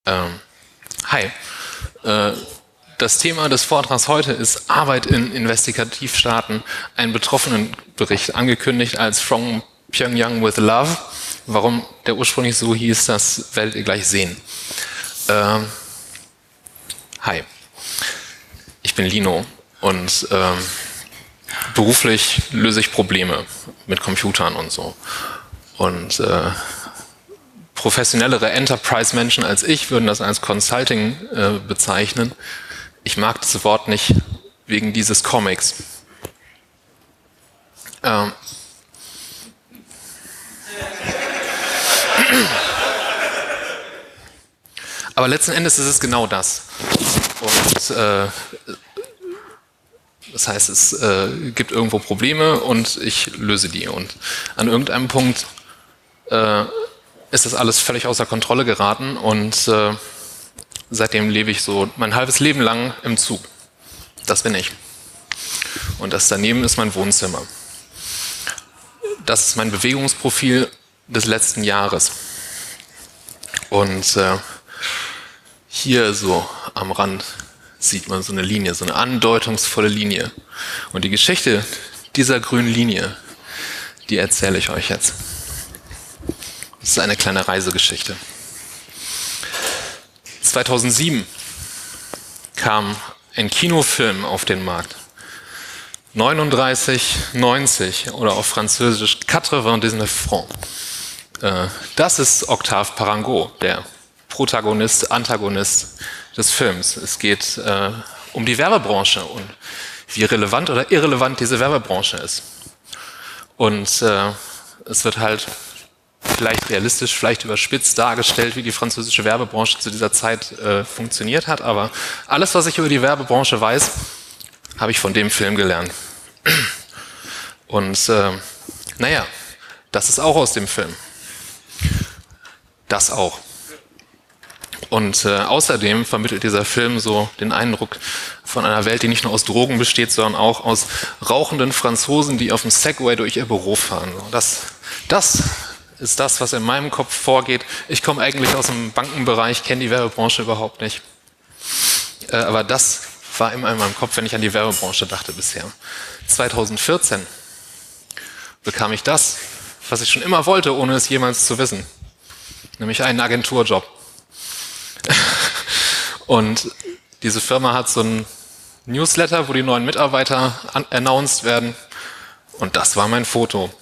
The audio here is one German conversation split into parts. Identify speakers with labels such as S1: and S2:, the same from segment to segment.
S1: Hi. Das Thema des Vortrags heute ist Arbeit in Investigativstaaten, ein Betroffenenbericht, angekündigt als From Pyongyang with Love. Warum der ursprünglich so hieß, das werdet ihr gleich sehen. Hi. Ich bin Lino und beruflich löse ich Probleme mit Computern und so. Und professionellere Enterprise-Menschen als ich würden das als Consulting bezeichnen. Ich mag das Wort nicht wegen dieses Comics. Aber letzten Endes ist es genau das. Und das heißt, es gibt irgendwo Probleme und ich löse die. Und an irgendeinem Punkt ist das alles völlig außer Kontrolle geraten und seitdem lebe ich so mein halbes Leben lang im Zug. Das bin ich. Und das daneben ist mein Wohnzimmer. Das ist mein Bewegungsprofil des letzten Jahres. Und hier so am Rand sieht man so eine Linie, so eine andeutungsvolle Linie. Und die Geschichte dieser grünen Linie, die erzähle ich euch jetzt. Das ist eine kleine Reisegeschichte. 2007 kam ein Kinofilm auf den Markt. 39,90 oder auf Französisch 99 francs. Das ist Octave Parangot, der Protagonist, Antagonist des Films. Es geht um die Werbebranche und wie relevant oder irrelevant diese Werbebranche ist. Und es wird halt vielleicht realistisch, vielleicht überspitzt dargestellt, wie die französische Werbebranche zu dieser Zeit funktioniert hat. Aber alles, was ich über die Werbebranche weiß, habe ich von dem Film gelernt. Und naja, das ist auch aus dem Film. Das auch. Und außerdem vermittelt dieser Film so den Eindruck von einer Welt, die nicht nur aus Drogen besteht, sondern auch aus rauchenden Franzosen, die auf dem Segway durch ihr Büro fahren. Das ist das, was in meinem Kopf vorgeht. Ich komme eigentlich aus dem Bankenbereich, kenne die Werbebranche überhaupt nicht. Aber das war immer in meinem Kopf, wenn ich an die Werbebranche dachte bisher. 2014 bekam ich das, was ich schon immer wollte, ohne es jemals zu wissen. Nämlich einen Agenturjob. Und diese Firma hat so einen Newsletter, wo die neuen Mitarbeiter announced werden. Und das war mein Foto.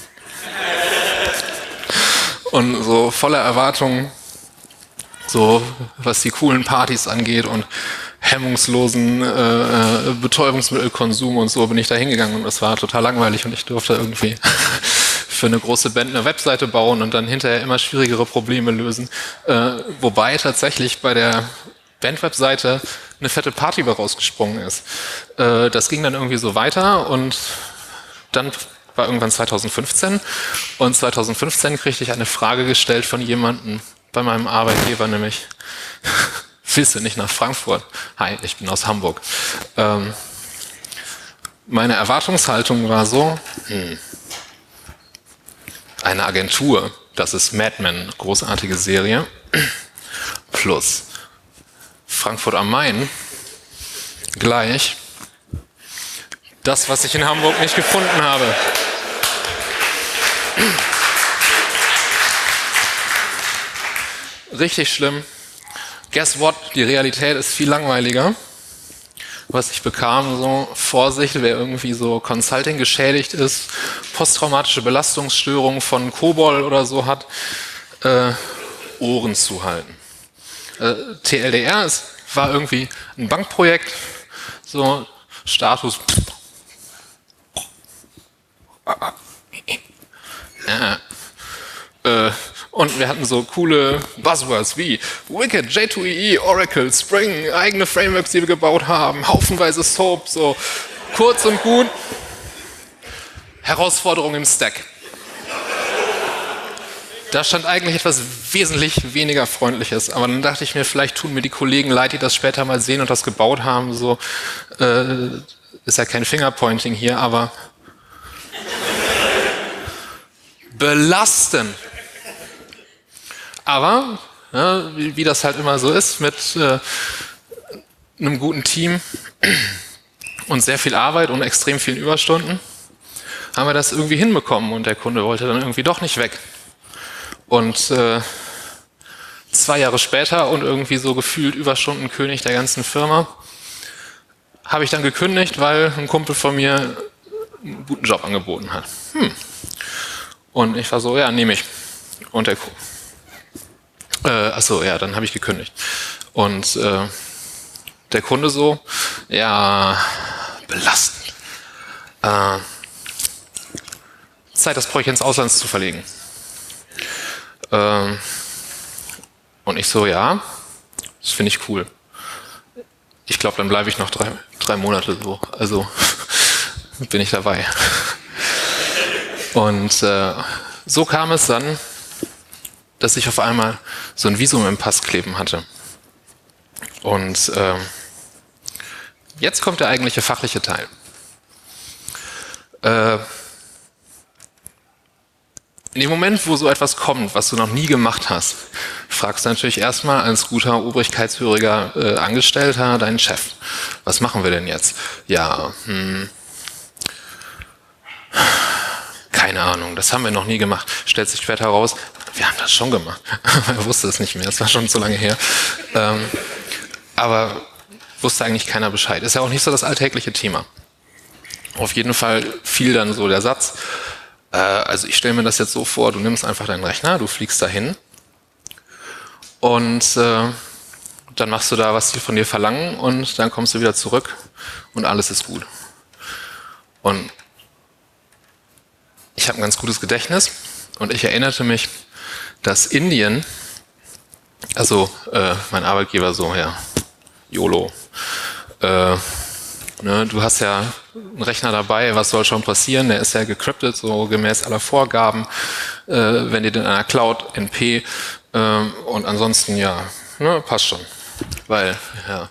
S1: Und so voller Erwartungen, so was die coolen Partys angeht und hemmungslosen Betäubungsmittelkonsum und so, bin ich da hingegangen und das war total langweilig und ich durfte irgendwie für eine große Band eine Webseite bauen und dann hinterher immer schwierigere Probleme lösen. Wobei tatsächlich bei der Band-Webseite eine fette Party rausgesprungen ist. Das ging dann irgendwie so weiter und dann war irgendwann 2015 und 2015 kriegte ich eine Frage gestellt von jemandem bei meinem Arbeitgeber, nämlich, willst du nicht nach Frankfurt? Hi, ich bin aus Hamburg. Meine Erwartungshaltung war so, eine Agentur, das ist Mad Men, großartige Serie, plus Frankfurt am Main, gleich das, was ich in Hamburg nicht gefunden habe. Richtig schlimm. Guess what? Die Realität ist viel langweiliger. Was ich bekam, so Vorsicht, wer irgendwie so Consulting geschädigt ist, posttraumatische Belastungsstörungen von Kobol oder so hat, Ohren zuhalten. TLDR war irgendwie ein Bankprojekt, so Status. Und wir hatten so coole Buzzwords wie Wicked, J2EE, Oracle, Spring, eigene Frameworks, die wir gebaut haben, haufenweise Soap, so kurz und gut. Herausforderung im Stack. Da stand eigentlich etwas wesentlich weniger Freundliches, aber dann dachte ich mir, vielleicht tun mir die Kollegen leid, die das später mal sehen und das gebaut haben, so ist ja kein Fingerpointing hier, aber belastend. Aber Ja, wie das halt immer so ist mit einem guten Team und sehr viel Arbeit und extrem vielen Überstunden, haben wir das irgendwie hinbekommen und der Kunde wollte dann irgendwie doch nicht weg. Und 2 Jahre später und irgendwie so gefühlt Überstundenkönig der ganzen Firma, habe ich dann gekündigt, weil ein Kumpel von mir einen guten Job angeboten hat. Und ich war so, ja, nehme ich. Und dann habe ich gekündigt. Und der Kunde so, ja, belastend. Zeit, das Projekt ins Ausland zu verlegen. Und ich so, ja, das finde ich cool. Ich glaube, dann bleibe ich noch drei Monate so. Also bin ich dabei. Und so kam es dann, dass ich auf einmal so ein Visum im Pass kleben hatte. Und jetzt kommt der eigentliche fachliche Teil. In dem Moment, wo so etwas kommt, was du noch nie gemacht hast, fragst du natürlich erstmal als guter, obrigkeitshöriger Angestellter deinen Chef, was machen wir denn jetzt? Ja, keine Ahnung, das haben wir noch nie gemacht. Stellt sich später heraus, wir haben das schon gemacht. Er wusste es nicht mehr, das war schon zu lange her. Aber wusste eigentlich keiner Bescheid. Ist ja auch nicht so das alltägliche Thema. Auf jeden Fall fiel dann so der Satz, also ich stelle mir das jetzt so vor, du nimmst einfach deinen Rechner, du fliegst dahin und dann machst du da, was die von dir verlangen und dann kommst du wieder zurück und alles ist gut. Und ich habe ein ganz gutes Gedächtnis und ich erinnerte mich, dass Indien, also mein Arbeitgeber so, ja, YOLO, du hast ja einen Rechner dabei, was soll schon passieren? Der ist ja gecryptet, so gemäß aller Vorgaben, wenn ihr den in einer Cloud, NP und ansonsten ja, passt schon. Weil, ja.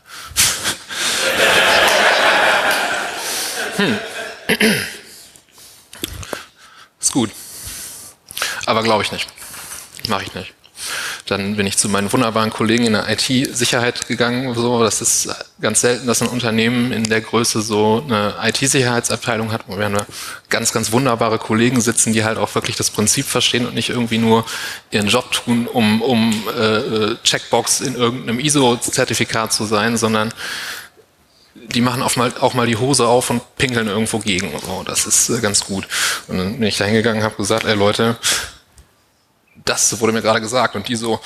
S1: Ist gut. Aber glaube ich nicht. Mache ich nicht. Dann bin ich zu meinen wunderbaren Kollegen in der IT-Sicherheit gegangen. So, das ist ganz selten, dass ein Unternehmen in der Größe so eine IT-Sicherheitsabteilung hat, wo wir ganz, ganz wunderbare Kollegen sitzen, die halt auch wirklich das Prinzip verstehen und nicht irgendwie nur ihren Job tun, um Checkbox in irgendeinem ISO-Zertifikat zu sein, sondern die machen auch mal die Hose auf und pinkeln irgendwo gegen. So, das ist ganz gut. Und dann bin ich da hingegangen und habe gesagt, ey Leute, das wurde mir gerade gesagt. Und die so,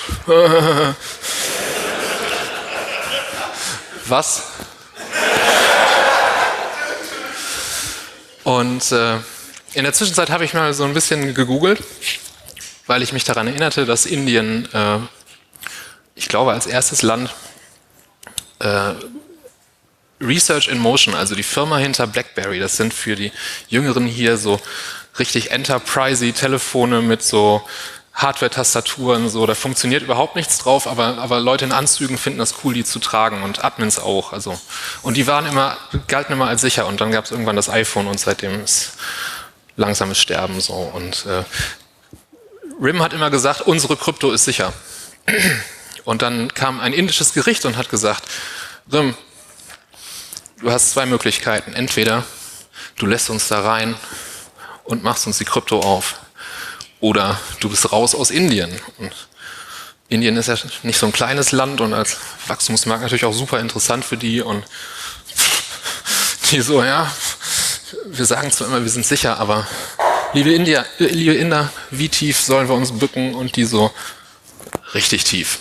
S1: was? Und in der Zwischenzeit habe ich mal so ein bisschen gegoogelt, weil ich mich daran erinnerte, dass Indien, ich glaube, als erstes Land Research in Motion, also die Firma hinter BlackBerry, das sind für die Jüngeren hier so richtig enterprisey Telefone mit so Hardware-Tastaturen, so, da funktioniert überhaupt nichts drauf, aber Leute in Anzügen finden das cool, die zu tragen und Admins auch. Also. Und die galten immer als sicher und dann gab es irgendwann das iPhone und seitdem ist langsames Sterben so. Und RIM hat immer gesagt, unsere Krypto ist sicher. Und dann kam ein indisches Gericht und hat gesagt, RIM, du hast 2 Möglichkeiten. Entweder du lässt uns da rein und machst uns die Krypto auf. Oder du bist raus aus Indien. Und Indien ist ja nicht so ein kleines Land und als Wachstumsmarkt natürlich auch super interessant für die. Und die so, ja, wir sagen zwar immer, wir sind sicher, aber liebe Inder, wie tief sollen wir uns bücken? Und die so, richtig tief.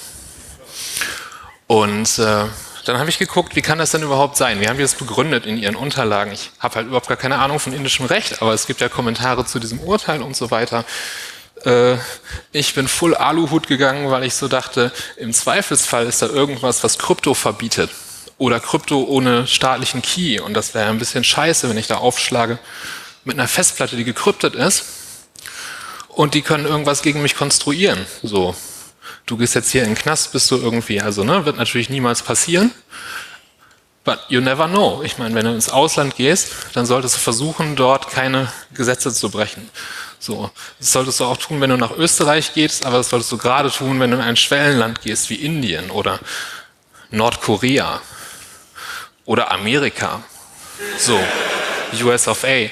S1: Und dann habe ich geguckt, wie kann das denn überhaupt sein? Wie haben die das begründet in ihren Unterlagen? Ich habe halt überhaupt gar keine Ahnung von indischem Recht, aber es gibt ja Kommentare zu diesem Urteil und so weiter. Ich bin full Aluhut gegangen, weil ich so dachte, im Zweifelsfall ist da irgendwas, was Krypto verbietet. Oder Krypto ohne staatlichen Key. Und das wäre ein bisschen scheiße, wenn ich da aufschlage mit einer Festplatte, die gekryptet ist. Und die können irgendwas gegen mich konstruieren. So. Du gehst jetzt hier in den Knast, bist du irgendwie, also wird natürlich niemals passieren. But you never know. Ich meine, wenn du ins Ausland gehst, dann solltest du versuchen, dort keine Gesetze zu brechen. So, das solltest du auch tun, wenn du nach Österreich gehst, aber das solltest du gerade tun, wenn du in ein Schwellenland gehst wie Indien oder Nordkorea oder Amerika. So, US of A.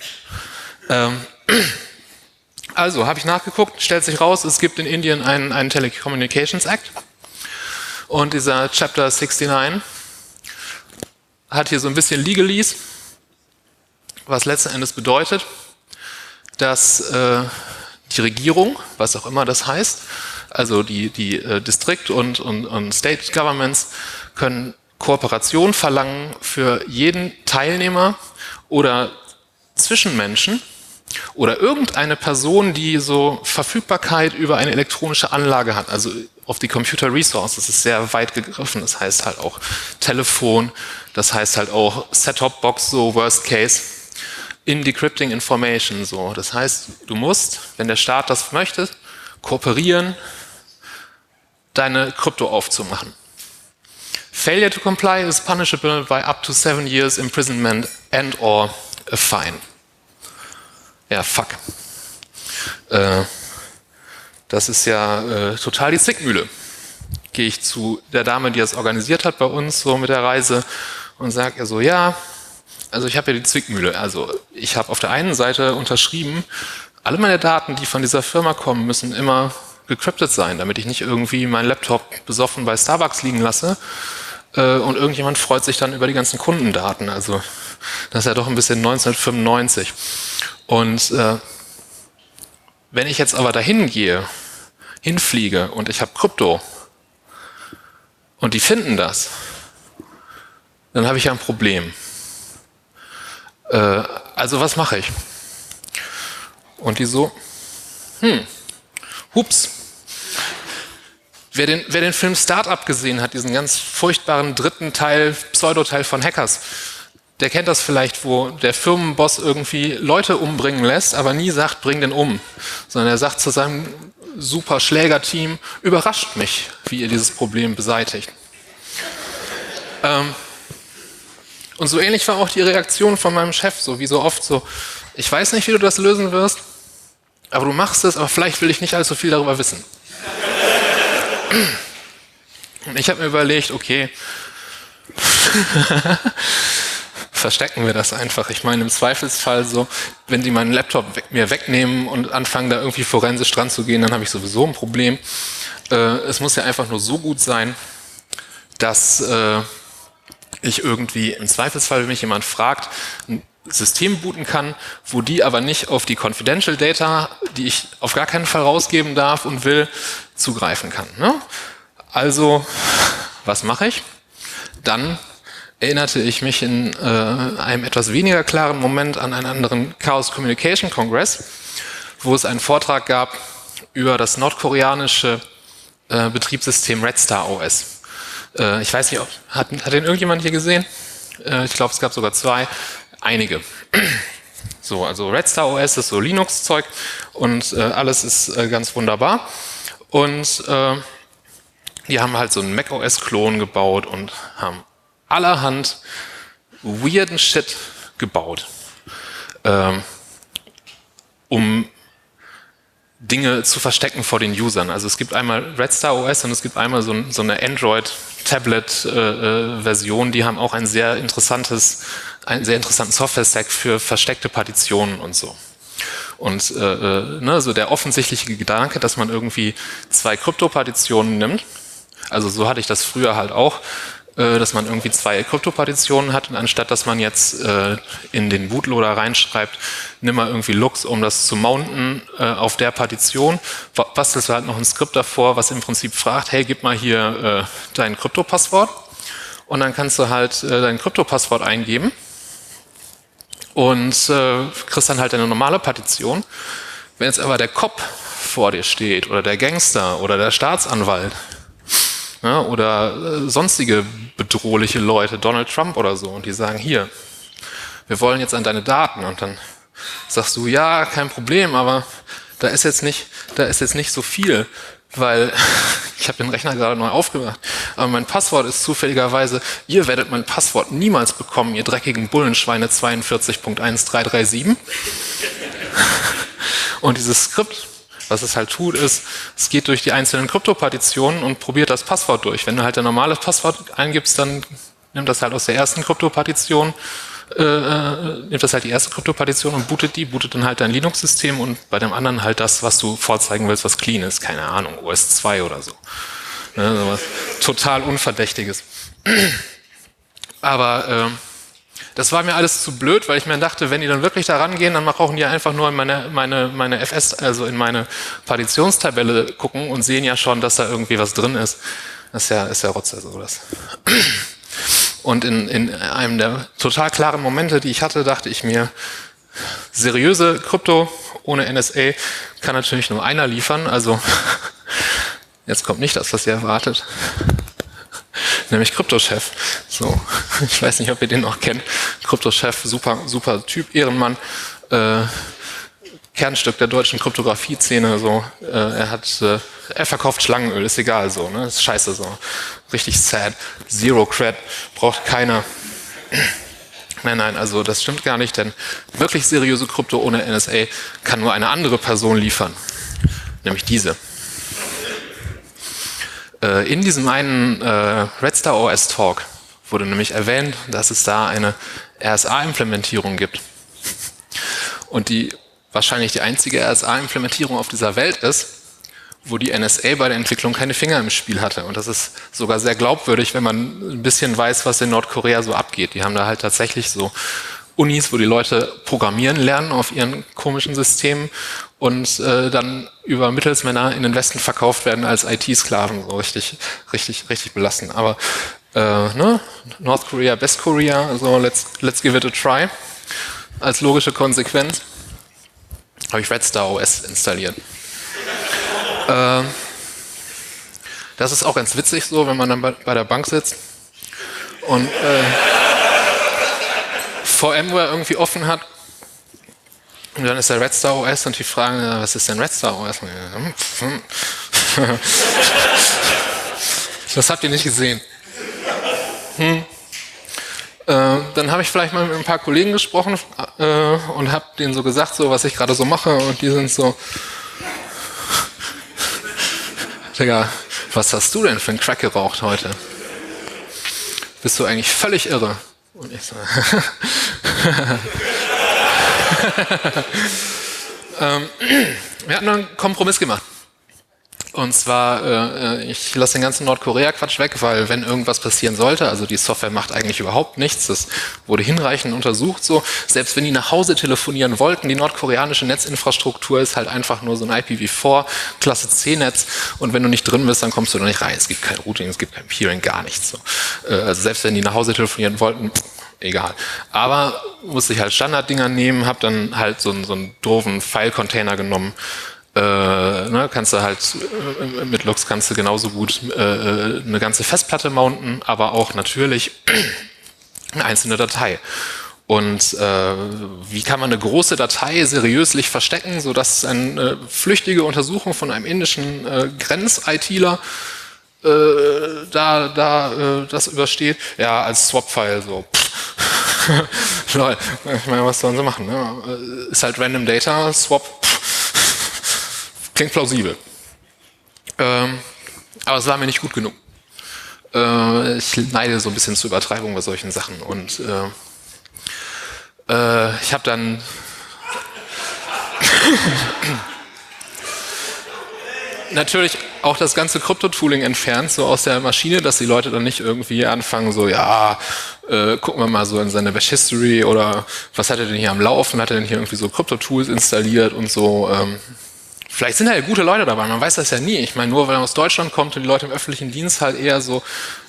S1: Also, habe ich nachgeguckt, stellt sich raus, es gibt in Indien einen Telecommunications Act und dieser Chapter 69 hat hier so ein bisschen Legalese, was letzten Endes bedeutet, dass die Regierung, was auch immer das heißt, also die District- und State Governments können Kooperation verlangen für jeden Teilnehmer oder Zwischenmenschen oder irgendeine Person, die so Verfügbarkeit über eine elektronische Anlage hat, also auf die Computer Resources ist sehr weit gegriffen, das heißt halt auch Telefon, das heißt halt auch Set-Top-Box, so Worst Case, in Decrypting Information, so. Das heißt, du musst, wenn der Staat das möchte, kooperieren, deine Krypto aufzumachen. Failure to comply is punishable by up to 7 years imprisonment and or a fine. Ja, fuck. Das ist ja total die Zwickmühle. Gehe ich zu der Dame, die das organisiert hat bei uns, so mit der Reise und sage ihr so, ja, also ich habe ja die Zwickmühle. Also ich habe auf der einen Seite unterschrieben, alle meine Daten, die von dieser Firma kommen, müssen immer gecryptet sein, damit ich nicht irgendwie meinen Laptop besoffen bei Starbucks liegen lasse und irgendjemand freut sich dann über die ganzen Kundendaten. Also das ist ja doch ein bisschen 1995. Und wenn ich jetzt aber dahin gehe, hinfliege und ich habe Krypto und die finden das, dann habe ich ja ein Problem. Also was mache ich? Und die so, hups. Wer den Film Startup gesehen hat, diesen ganz furchtbaren dritten Teil, Pseudoteil von Hackers, der kennt das vielleicht, wo der Firmenboss irgendwie Leute umbringen lässt, aber nie sagt, bring den um. Sondern er sagt zu seinem super Schlägerteam, überrascht mich, wie ihr dieses Problem beseitigt. Und so ähnlich war auch die Reaktion von meinem Chef, so wie so oft so, ich weiß nicht, wie du das lösen wirst, aber du machst es, aber vielleicht will ich nicht allzu viel darüber wissen. Und ich habe mir überlegt, okay, verstecken wir das einfach. Ich meine, im Zweifelsfall so, wenn die meinen Laptop mir wegnehmen und anfangen, da irgendwie forensisch dran zu gehen, dann habe ich sowieso ein Problem. Es muss ja einfach nur so gut sein, dass ich irgendwie im Zweifelsfall, wenn mich jemand fragt, ein System booten kann, wo die aber nicht auf die Confidential Data, die ich auf gar keinen Fall rausgeben darf und will, zugreifen kann. Ne? Also, was mache ich? Dann erinnerte ich mich in einem etwas weniger klaren Moment an einen anderen Chaos Communication Congress, wo es einen Vortrag gab über das nordkoreanische Betriebssystem Red Star OS. Ich weiß nicht, hat den irgendjemand hier gesehen? Ich glaube, es gab sogar 2. Einige. So, also Red Star OS ist so Linux-Zeug und alles ist ganz wunderbar. Und die haben halt so einen macOS-Klon gebaut und haben allerhand weirden Shit gebaut, um Dinge zu verstecken vor den Usern. Also es gibt einmal Red Star OS und es gibt einmal so eine Android-Tablet-Version, die haben auch einen sehr interessanten Software-Stack für versteckte Partitionen und so. Und so der offensichtliche Gedanke, dass man irgendwie 2 Kryptopartitionen nimmt, also so hatte ich das früher halt auch, dass man irgendwie 2 Kryptopartitionen hat und anstatt, dass man jetzt in den Bootloader reinschreibt, nimm mal irgendwie Lux, um das zu mounten auf der Partition, bastelst du halt noch ein Skript davor, was im Prinzip fragt, hey, gib mal hier dein Kryptopasswort und dann kannst du halt dein Kryptopasswort eingeben und kriegst dann halt eine normale Partition. Wenn jetzt aber der Cop vor dir steht oder der Gangster oder der Staatsanwalt, ja, oder sonstige bedrohliche Leute, Donald Trump oder so, und die sagen, hier, wir wollen jetzt an deine Daten. Und dann sagst du, ja, kein Problem, aber da ist jetzt nicht so viel, weil ich habe den Rechner gerade neu aufgemacht, aber mein Passwort ist zufälligerweise, ihr werdet mein Passwort niemals bekommen, ihr dreckigen Bullenschweine 42.1337. Und dieses Skript, was es halt tut, ist, es geht durch die einzelnen Kryptopartitionen und probiert das Passwort durch. Wenn du halt ein normales Passwort eingibst, dann nimmt das halt aus der ersten Kryptopartition, nimmt das halt die erste Kryptopartition und bootet dann halt dein Linux-System und bei dem anderen halt das, was du vorzeigen willst, was clean ist. Keine Ahnung, OS 2 oder so. Ne, sowas total Unverdächtiges. Aber das war mir alles zu blöd, weil ich mir dachte, wenn die dann wirklich da rangehen, dann brauchen die einfach nur in meine FS, also in meine Partitionstabelle gucken und sehen ja schon, dass da irgendwie was drin ist. Das ist ja Rotze, so das. Und in einem der total klaren Momente, die ich hatte, dachte ich mir, seriöse Krypto ohne NSA kann natürlich nur einer liefern. Also jetzt kommt nicht das, was ihr erwartet. Nämlich Kryptochef. So, ich weiß nicht, ob ihr den noch kennt. Kryptochef, super Typ, Ehrenmann, Kernstück der deutschen Kryptographie-Szene. So, er verkauft Schlangenöl, ist egal, so, ne, ist scheiße, so, richtig sad, zero cred, braucht keiner. Nein, also das stimmt gar nicht, denn wirklich seriöse Krypto ohne NSA kann nur eine andere Person liefern, nämlich diese. In diesem einen Redstar OS Talk wurde nämlich erwähnt, dass es da eine RSA-Implementierung gibt. Und die wahrscheinlich die einzige RSA-Implementierung auf dieser Welt ist, wo die NSA bei der Entwicklung keine Finger im Spiel hatte. Und das ist sogar sehr glaubwürdig, wenn man ein bisschen weiß, was in Nordkorea so abgeht. Die haben da halt tatsächlich so Unis, wo die Leute programmieren lernen auf ihren komischen Systemen und dann über Mittelsmänner in den Westen verkauft werden als IT-Sklaven. So richtig belastend. Aber ne? North Korea, Best Korea, also let's give it a try. Als logische Konsequenz habe ich Redstar OS installiert. Das ist auch ganz witzig so, wenn man dann bei der Bank sitzt und VMware irgendwie offen hat und dann ist der Redstar OS und die fragen, was ist denn Redstar OS? Das habt ihr nicht gesehen. Dann habe ich vielleicht mal mit ein paar Kollegen gesprochen und habe denen so gesagt, so was ich gerade so mache und die sind so, Digga, was hast du denn für einen Crack geraucht heute? Bist du eigentlich völlig irre? Und ich so, wir hatten einen Kompromiss gemacht. Und zwar, ich lasse den ganzen Nordkorea-Quatsch weg, weil wenn irgendwas passieren sollte, also die Software macht eigentlich überhaupt nichts, das wurde hinreichend untersucht, so. Selbst wenn die nach Hause telefonieren wollten, die nordkoreanische Netzinfrastruktur ist halt einfach nur so ein IPv4, Klasse C-Netz und wenn du nicht drin bist, dann kommst du da nicht rein. Es gibt kein Routing, es gibt kein Peering, gar nichts. So. Also selbst wenn die nach Hause telefonieren wollten, egal. Aber musste ich halt Standarddinger nehmen, habe dann halt so einen doofen File-Container genommen. Kannst du halt mit Lux kannst du genauso gut eine ganze Festplatte mounten, aber auch natürlich eine einzelne Datei. Und wie kann man eine große Datei seriöslich verstecken, sodass eine flüchtige Untersuchung von einem indischen Grenz-ITler das übersteht? Ja, als Swap-File so. Lol. Ich meine, was sollen sie machen? Ne? Ist halt Random Data, Swap. Klingt plausibel. Aber es war mir nicht gut genug. Ich neide so ein bisschen zur Übertreibung bei solchen Sachen. Und ich habe dann natürlich auch das ganze Krypto-Tooling entfernt, so aus der Maschine, dass die Leute dann nicht irgendwie anfangen, so, ja, gucken wir mal so in seine Bash-History oder was hat er denn hier am Laufen? Hat er denn hier irgendwie so Krypto-Tools installiert und so? Vielleicht sind da ja gute Leute dabei, man weiß das ja nie. Ich meine, nur weil man aus Deutschland kommt und die Leute im öffentlichen Dienst halt eher so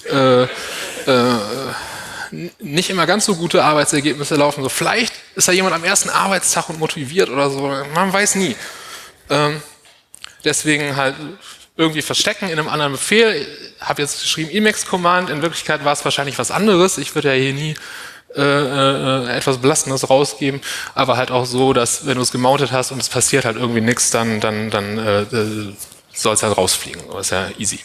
S1: nicht immer ganz so gute Arbeitsergebnisse laufen. So, vielleicht ist da jemand am ersten Arbeitstag und motiviert oder so, man weiß nie. Deswegen halt irgendwie verstecken in einem anderen Befehl. Habe jetzt geschrieben Emacs-Command, in Wirklichkeit war es wahrscheinlich was anderes. Ich würde ja hier nie etwas Belastendes rausgeben, aber halt auch so, dass wenn du es gemountet hast und es passiert halt irgendwie nichts, dann soll es halt rausfliegen. Das ist ja easy.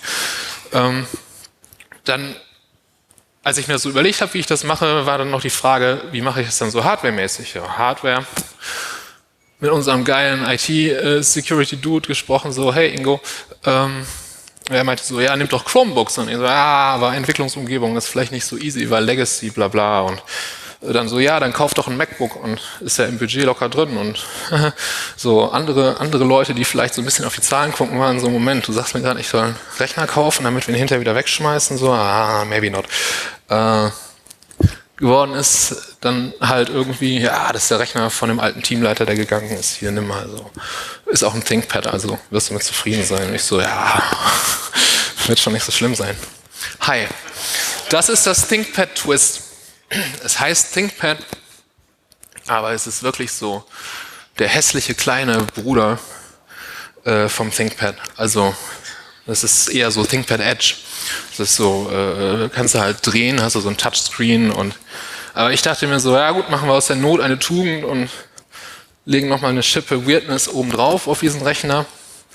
S1: Dann, als ich mir das so überlegt habe, wie ich das mache, war dann noch die Frage, wie mache ich das dann so hardwaremäßig? Ja, Hardware mit unserem geilen IT-Security-Dude gesprochen, so, hey Ingo, er meinte so, ja, nimm doch Chromebooks. Und ich so, ja, aber Entwicklungsumgebung ist vielleicht nicht so easy, weil Legacy, bla bla. Und dann so, ja, dann kauf doch ein MacBook und ist ja im Budget locker drin. Und so andere Leute, die vielleicht so ein bisschen auf die Zahlen gucken, waren so, Moment, du sagst mir gerade, ich soll einen Rechner kaufen, damit wir ihn hinterher wieder wegschmeißen. So, maybe not. Geworden ist dann halt irgendwie, ja, das ist der Rechner von dem alten Teamleiter, der gegangen ist. Hier, nimm mal so. Ist auch ein ThinkPad, also wirst du mit zufrieden sein. Und ich so, ja, wird schon nicht so schlimm sein. Hi, das ist das ThinkPad Twist. Es heißt ThinkPad, aber es ist wirklich so der hässliche kleine Bruder vom ThinkPad. Also das ist eher so ThinkPad Edge. Das ist so, kannst du halt drehen, hast du so ein Touchscreen aber ich dachte mir so, ja gut, machen wir aus der Not eine Tugend und legen nochmal eine Schippe Weirdness obendrauf auf diesen Rechner.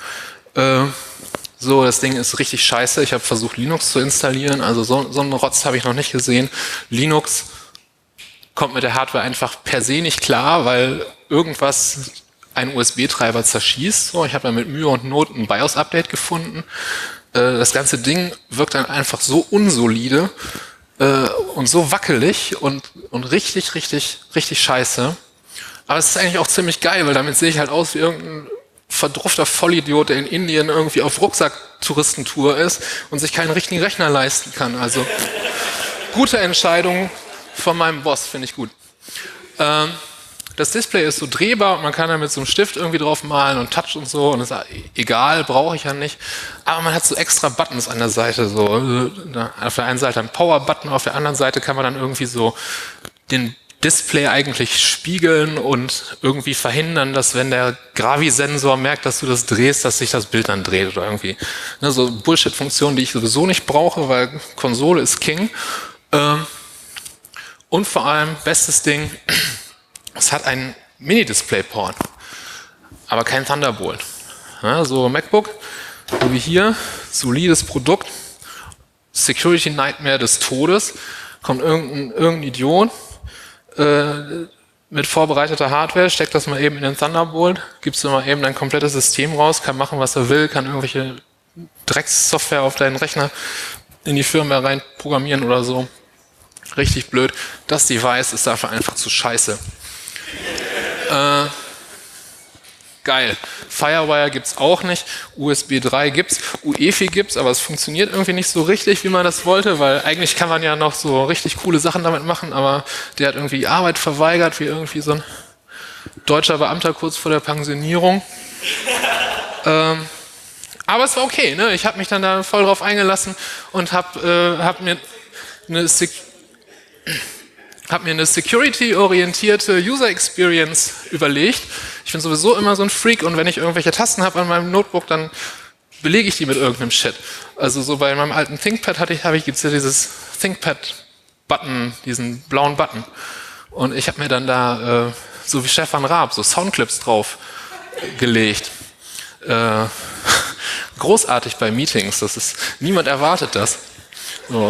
S1: So, das Ding ist richtig scheiße. Ich habe versucht, Linux zu installieren, also so einen Rotz habe ich noch nicht gesehen. Linux kommt mit der Hardware einfach per se nicht klar, weil irgendwas einen USB-Treiber zerschießt. So, ich habe dann mit Mühe und Not ein BIOS-Update gefunden. Das ganze Ding wirkt dann einfach so unsolide und so wackelig und richtig, richtig, richtig scheiße. Aber es ist eigentlich auch ziemlich geil, weil damit sehe ich halt aus wie irgendein verdruffter Vollidiot, der in Indien irgendwie auf Rucksack-Touristentour ist und sich keinen richtigen Rechner leisten kann. Also gute Entscheidung von meinem Boss, finde ich gut. Das Display ist so drehbar und man kann da mit so einem Stift irgendwie drauf malen und Touch und so und ist egal, brauche ich ja nicht. Aber man hat so extra Buttons an der Seite, so auf der einen Seite ein Power-Button, auf der anderen Seite kann man dann irgendwie so den Display eigentlich spiegeln und irgendwie verhindern, dass wenn der Gravi-Sensor merkt, dass du das drehst, dass sich das Bild dann dreht oder irgendwie. Ne, so Bullshit-Funktionen, die ich sowieso nicht brauche, weil Konsole ist King. Und vor allem, bestes Ding, es hat einen Mini-Display-Port, aber kein Thunderbolt. Ja, so MacBook, so wie hier, solides Produkt, Security Nightmare des Todes, kommt irgendein Idiot mit vorbereiteter Hardware, steckt das mal eben in den Thunderbolt, gibst du mal eben dein komplettes System raus, kann machen, was er will, kann irgendwelche Dreckssoftware auf deinen Rechner in die Firmware rein programmieren oder so. Richtig blöd. Das Device ist dafür einfach zu scheiße. Geil. Firewire gibt's auch nicht. USB 3 gibt's. UEFI gibt's, aber es funktioniert irgendwie nicht so richtig, wie man das wollte, weil eigentlich kann man ja noch so richtig coole Sachen damit machen, aber der hat irgendwie Arbeit verweigert, wie irgendwie so ein deutscher Beamter kurz vor der Pensionierung. Aber es war okay, ne? Ich habe mich dann da voll drauf eingelassen und hab mir eine security-orientierte User Experience überlegt. Ich bin sowieso immer so ein Freak und wenn ich irgendwelche Tasten habe an meinem Notebook, dann belege ich die mit irgendeinem Shit. Also so bei meinem alten ThinkPad gibt's ja dieses ThinkPad-Button, diesen blauen Button. Und ich habe mir dann da, so wie Stefan Raab, so Soundclips drauf gelegt. Großartig bei Meetings, niemand erwartet das. So.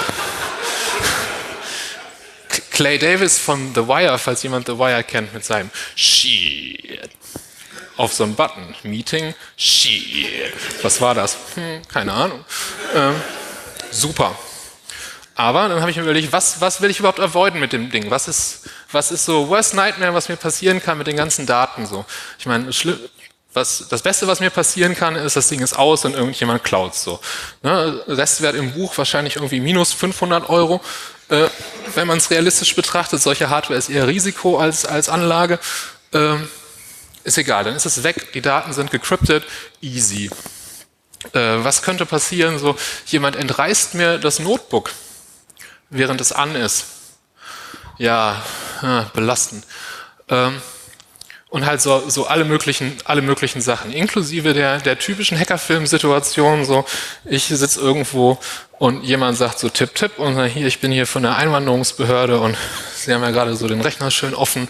S1: Clay Davis von The Wire, falls jemand The Wire kennt, mit seinem Shit auf so einem Button. Meeting, Shit. Was war das? Keine Ahnung. Super. Aber dann habe ich mir überlegt, was will ich überhaupt avoiden mit dem Ding? Was ist so Worst Nightmare, was mir passieren kann mit den ganzen Daten? So? Ich meine, das Beste, was mir passieren kann, ist, das Ding ist aus und irgendjemand klaut so. Ne? Restwert im Buch wahrscheinlich irgendwie minus 500 €. Wenn man es realistisch betrachtet, solche Hardware ist eher Risiko als Anlage. Ist egal, dann ist es weg, die Daten sind gecryptet, easy. Was könnte passieren? So, jemand entreißt mir das Notebook, während es an ist. Ja, belastend. Und halt so alle möglichen Sachen, inklusive der typischen Hackerfilm-Situation, so, ich sitze irgendwo und jemand sagt so Tipp, Tipp, und hier, ich bin hier von der Einwanderungsbehörde und Sie haben ja gerade so den Rechner schön offen,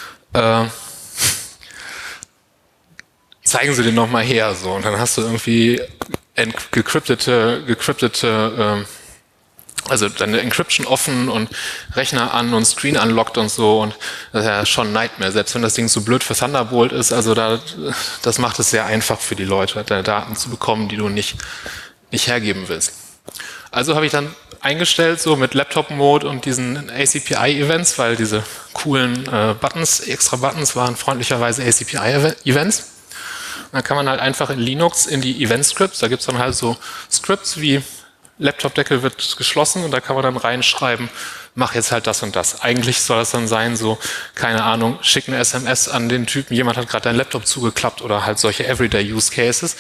S1: zeigen Sie den nochmal her, so, und dann hast du irgendwie gecryptete Also deine Encryption offen und Rechner an und Screen unlocked und so, und das ist ja schon ein Nightmare, selbst wenn das Ding so blöd für Thunderbolt ist, also das macht es sehr einfach für die Leute, deine Daten zu bekommen, die du nicht hergeben willst. Also habe ich dann eingestellt, so mit Laptop-Mode und diesen ACPI-Events, weil diese coolen extra Buttons waren freundlicherweise ACPI-Events. Dann kann man halt einfach in Linux in die Event-Scripts, da gibt es dann halt so Scripts wie Laptop-Deckel wird geschlossen und da kann man dann reinschreiben, mach jetzt halt das und das. Eigentlich soll das dann sein, so, keine Ahnung, schick eine SMS an den Typen, jemand hat gerade deinen Laptop zugeklappt oder halt solche Everyday-Use-Cases.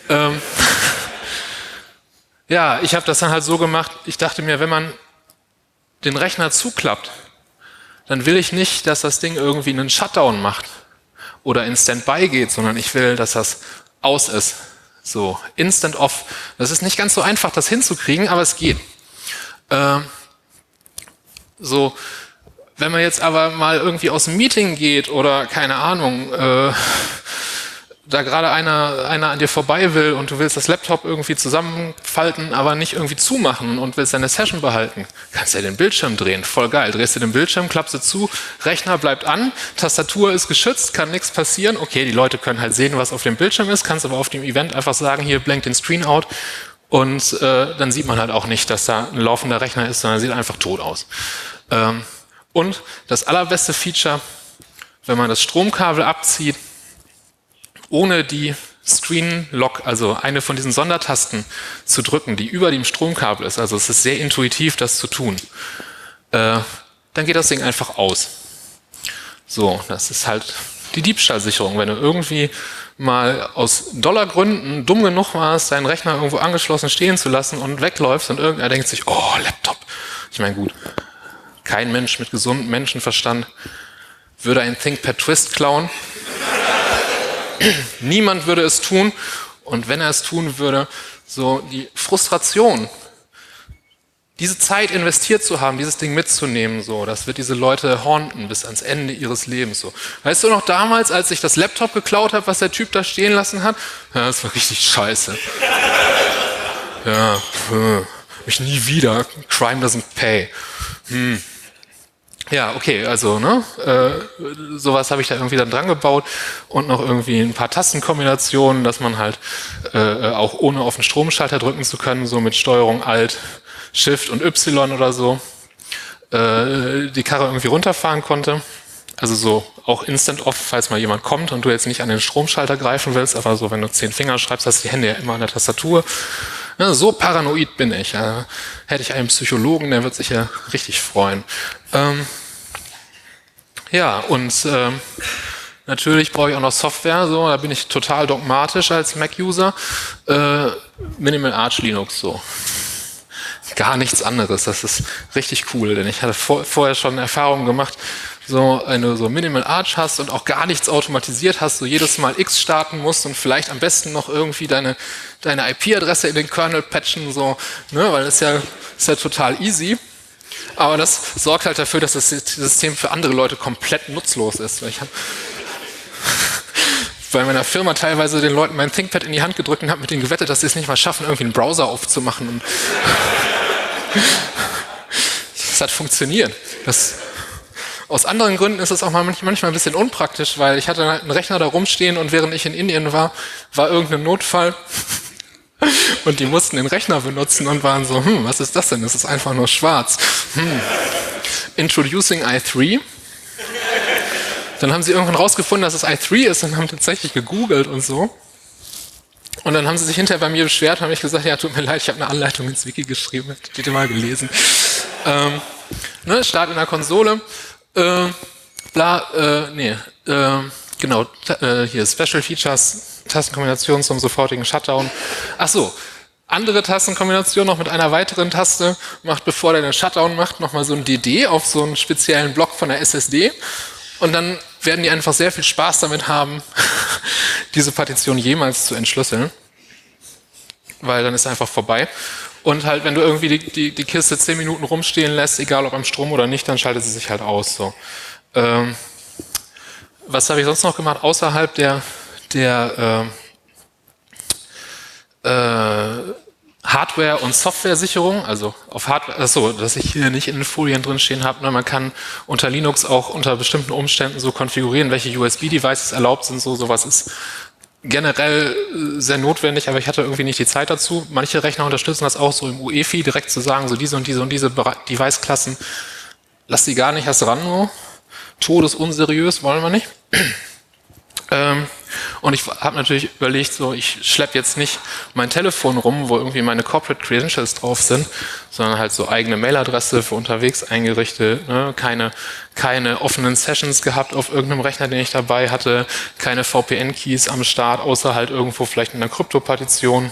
S1: Ja, ich habe das dann halt so gemacht, ich dachte mir, wenn man den Rechner zuklappt, dann will ich nicht, dass das Ding irgendwie einen Shutdown macht oder in Standby geht, sondern ich will, dass das aus ist. So, Instant Off. Das ist nicht ganz so einfach, das hinzukriegen, aber es geht. So, wenn man jetzt aber mal irgendwie aus dem Meeting geht oder, keine Ahnung, da gerade einer an dir vorbei will und du willst das Laptop irgendwie zusammenfalten, aber nicht irgendwie zumachen und willst deine Session behalten, kannst du ja den Bildschirm drehen. Voll geil. Drehst du den Bildschirm, klappst du zu, Rechner bleibt an, Tastatur ist geschützt, kann nichts passieren. Okay, die Leute können halt sehen, was auf dem Bildschirm ist, kannst aber auf dem Event einfach sagen, hier blank den Screen out, und dann sieht man halt auch nicht, dass da ein laufender Rechner ist, sondern sieht einfach tot aus. Und das allerbeste Feature, wenn man das Stromkabel abzieht, ohne die Screen Lock, also eine von diesen Sondertasten zu drücken, die über dem Stromkabel ist, also es ist sehr intuitiv, das zu tun, dann geht das Ding einfach aus. So, das ist halt die Diebstahlsicherung. Wenn du irgendwie mal aus Dollargründen dumm genug warst, deinen Rechner irgendwo angeschlossen stehen zu lassen und wegläufst und irgendwer denkt sich, oh, Laptop. Ich meine, gut, kein Mensch mit gesundem Menschenverstand würde ein ThinkPad Twist klauen. Niemand würde es tun, und wenn er es tun würde, so die Frustration, diese Zeit investiert zu haben, dieses Ding mitzunehmen, so, das wird diese Leute haunten bis ans Ende ihres Lebens. So. Weißt du noch damals, als ich das Laptop geklaut habe, was der Typ da stehen lassen hat? Ja, das war richtig scheiße. Ja, mich nie wieder. Crime doesn't pay. Ja, okay, also ne, sowas habe ich da irgendwie dann dran gebaut und noch irgendwie ein paar Tastenkombinationen, dass man halt auch ohne auf den Stromschalter drücken zu können, so mit Steuerung Alt, Shift und Y oder so, die Karre irgendwie runterfahren konnte. Also so auch Instant Off, falls mal jemand kommt und du jetzt nicht an den Stromschalter greifen willst, aber so, wenn du 10 Finger schreibst, hast du die Hände ja immer an der Tastatur. Ja, so paranoid bin ich. Hätte ich einen Psychologen, der wird sich ja richtig freuen. Ja, und natürlich brauche ich auch noch Software, so, da bin ich total dogmatisch als Mac-User. Minimal Arch Linux, so. Gar nichts anderes, das ist richtig cool, denn ich hatte vorher schon Erfahrungen gemacht, so, wenn du so Minimal Arch hast und auch gar nichts automatisiert hast, so jedes Mal X starten musst und vielleicht am besten noch irgendwie deine IP-Adresse in den Kernel patchen, so, ne, weil das ist ja total easy. Aber das sorgt halt dafür, dass das System für andere Leute komplett nutzlos ist. Ich habe bei meiner Firma teilweise den Leuten mein ThinkPad in die Hand gedrückt und habe mit denen gewettet, dass sie es nicht mal schaffen, irgendwie einen Browser aufzumachen. Und das hat funktioniert. Aus anderen Gründen ist es auch manchmal ein bisschen unpraktisch, weil ich hatte halt einen Rechner da rumstehen und während ich in Indien war irgendein Notfall und die mussten den Rechner benutzen und waren so, was ist das denn? Das ist einfach nur schwarz. Introducing i3. Dann haben sie irgendwann rausgefunden, dass es i3 ist und haben tatsächlich gegoogelt und so. Und dann haben sie sich hinterher bei mir beschwert und haben mich gesagt, ja, tut mir leid, ich habe eine Anleitung ins Wiki geschrieben, hättet ihr mal gelesen. Start in der Konsole, genau, hier Special Features, Tastenkombinationen zum sofortigen Shutdown. Ach so, andere Tastenkombination noch mit einer weiteren Taste macht, bevor der den Shutdown macht, nochmal so ein DD auf so einen speziellen Block von der SSD. Und dann werden die einfach sehr viel Spaß damit haben, diese Partition jemals zu entschlüsseln. Weil dann ist einfach vorbei. Und halt, wenn du irgendwie die Kiste 10 Minuten rumstehen lässt, egal ob am Strom oder nicht, dann schaltet sie sich halt aus. So. Was habe ich sonst noch gemacht, außerhalb der Hardware- und Software-Sicherung, also auf Hardware, achso, dass ich hier nicht in den Folien drin stehen habe. Ne? Man kann unter Linux auch unter bestimmten Umständen so konfigurieren, welche USB-Devices erlaubt sind. Sowas ist generell sehr notwendig, aber ich hatte irgendwie nicht die Zeit dazu. Manche Rechner unterstützen das auch so im UEFI direkt zu sagen, so diese und diese und diese Device-Klassen, lass die gar nicht erst ran. So. Todesunseriös, wollen wir nicht. Und ich habe natürlich überlegt, so ich schleppe jetzt nicht mein Telefon rum, wo irgendwie meine Corporate Credentials drauf sind, sondern halt so eigene Mailadresse für unterwegs eingerichtet, ne? Keine offenen Sessions gehabt auf irgendeinem Rechner, den ich dabei hatte, keine VPN-Keys am Start, außer halt irgendwo vielleicht in einer Kryptopartition.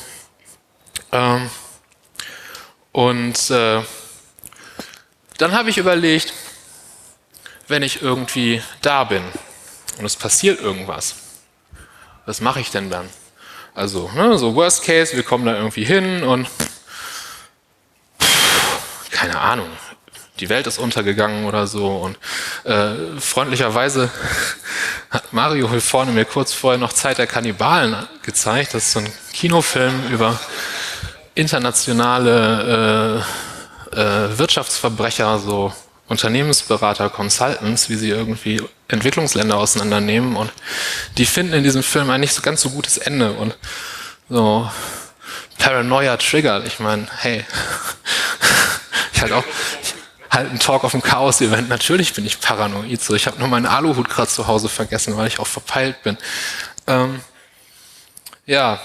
S1: Dann habe ich überlegt, wenn ich irgendwie da bin und es passiert irgendwas, was mache ich denn dann? Also, ne, so Worst Case, wir kommen da irgendwie hin und keine Ahnung, die Welt ist untergegangen oder so und freundlicherweise hat Mario hier vorne mir kurz vorher noch Zeit der Kannibalen gezeigt. Das ist so ein Kinofilm über internationale Wirtschaftsverbrecher, so Unternehmensberater, Consultants, wie sie irgendwie Entwicklungsländer auseinandernehmen und die finden in diesem Film ein nicht so ganz so gutes Ende und so Paranoia triggert. Ich meine, hey, ich halt einen Talk auf dem Chaos-Event. Natürlich bin ich paranoid. So, ich habe nur meinen Aluhut gerade zu Hause vergessen, weil ich auch verpeilt bin. Ja.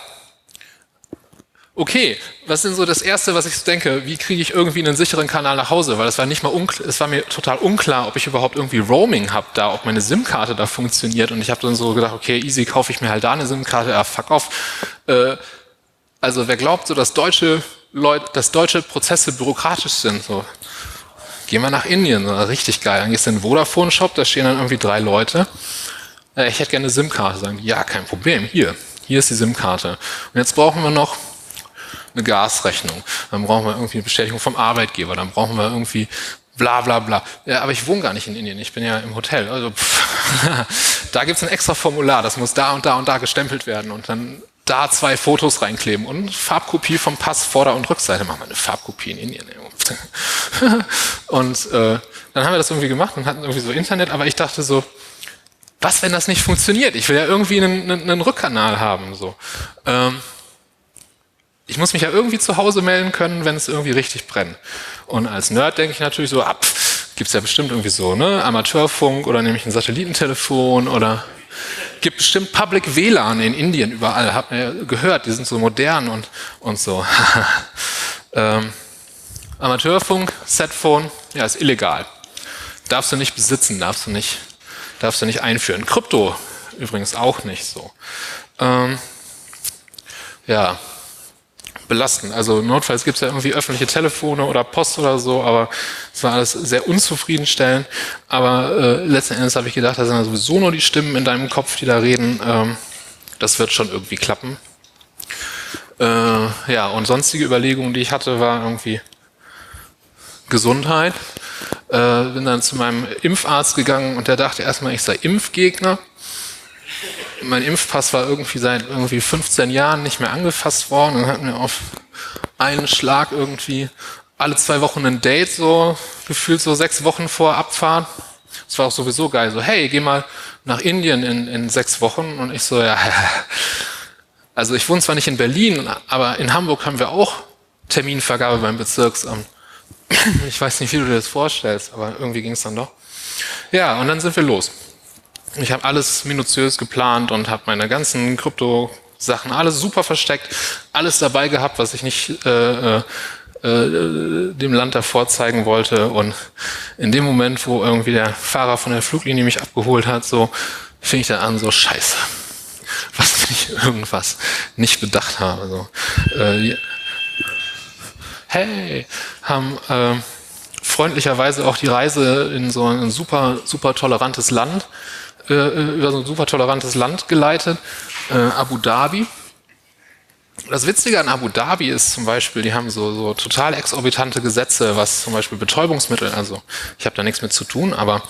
S1: Okay, was ist denn so das Erste, was ich so denke? Wie kriege ich irgendwie einen sicheren Kanal nach Hause? Weil es war mir total unklar, ob ich überhaupt irgendwie Roaming habe da, ob meine SIM-Karte da funktioniert. Und ich habe dann so gedacht, okay, easy, kaufe ich mir halt da eine SIM-Karte, fuck off. Also wer glaubt, so dass deutsche Prozesse bürokratisch sind, so gehen wir nach Indien, so, richtig geil. Dann gehst du in den Vodafone-Shop, da stehen dann irgendwie 3 Leute. Ich hätte gerne eine SIM-Karte. Sagen die, ja, kein Problem, hier ist die SIM-Karte. Und jetzt brauchen wir noch eine Gasrechnung, dann brauchen wir irgendwie eine Bestätigung vom Arbeitgeber, dann brauchen wir irgendwie bla bla bla. Ja, aber ich wohne gar nicht in Indien, ich bin ja im Hotel. Also da gibt's ein extra Formular, das muss da und da und da gestempelt werden und dann da 2 Fotos reinkleben und Farbkopie vom Pass, Vorder- und Rückseite. Machen wir eine Farbkopie in Indien. Und dann haben wir das irgendwie gemacht und hatten irgendwie so Internet, aber ich dachte so, was, wenn das nicht funktioniert? Ich will ja irgendwie einen Rückkanal haben. So. Ich muss mich ja irgendwie zu Hause melden können, wenn es irgendwie richtig brennt. Und als Nerd denke ich natürlich so, gibt's ja bestimmt irgendwie so, ne, Amateurfunk oder nehme ich ein Satellitentelefon oder gibt bestimmt Public WLAN in Indien überall. Hab mir gehört, die sind so modern und so. Amateurfunk, Setphone, ja, ist illegal. Darfst du nicht besitzen, darfst du nicht einführen. Krypto übrigens auch nicht so. Ja. Belastend. Also notfalls gibt es ja irgendwie öffentliche Telefone oder Post oder so, aber es war alles sehr unzufriedenstellend. Aber letzten Endes habe ich gedacht, da sind ja sowieso nur die Stimmen in deinem Kopf, die da reden. Das wird schon irgendwie klappen. Ja, und sonstige Überlegungen, die ich hatte, war irgendwie Gesundheit. Bin dann zu meinem Impfarzt gegangen und der dachte erstmal, ich sei Impfgegner. Mein Impfpass war irgendwie seit 15 Jahren nicht mehr angefasst worden und hat mir auf einen Schlag irgendwie alle 2 Wochen ein Date, so gefühlt so 6 Wochen vor Abfahrt. Das war auch sowieso geil, so hey, geh mal nach Indien in 6 Wochen und ich so, ja, also ich wohne zwar nicht in Berlin, aber in Hamburg haben wir auch Terminvergabe beim Bezirksamt. Ich weiß nicht, wie du dir das vorstellst, aber irgendwie ging es dann doch. Ja, und dann sind wir los. Ich habe alles minutiös geplant und habe meine ganzen Krypto-Sachen alles super versteckt, alles dabei gehabt, was ich nicht dem Land davor zeigen wollte. Und in dem Moment, wo irgendwie der Fahrer von der Fluglinie mich abgeholt hat, so fing ich dann an, so Scheiße, was wenn ich irgendwas nicht bedacht habe. So, hey, haben freundlicherweise auch die Reise in so ein super tolerantes Land über so ein super tolerantes Land geleitet, Abu Dhabi. Das Witzige an Abu Dhabi ist zum Beispiel, die haben so total exorbitante Gesetze, was zum Beispiel Betäubungsmittel, also ich habe da nichts mit zu tun, aber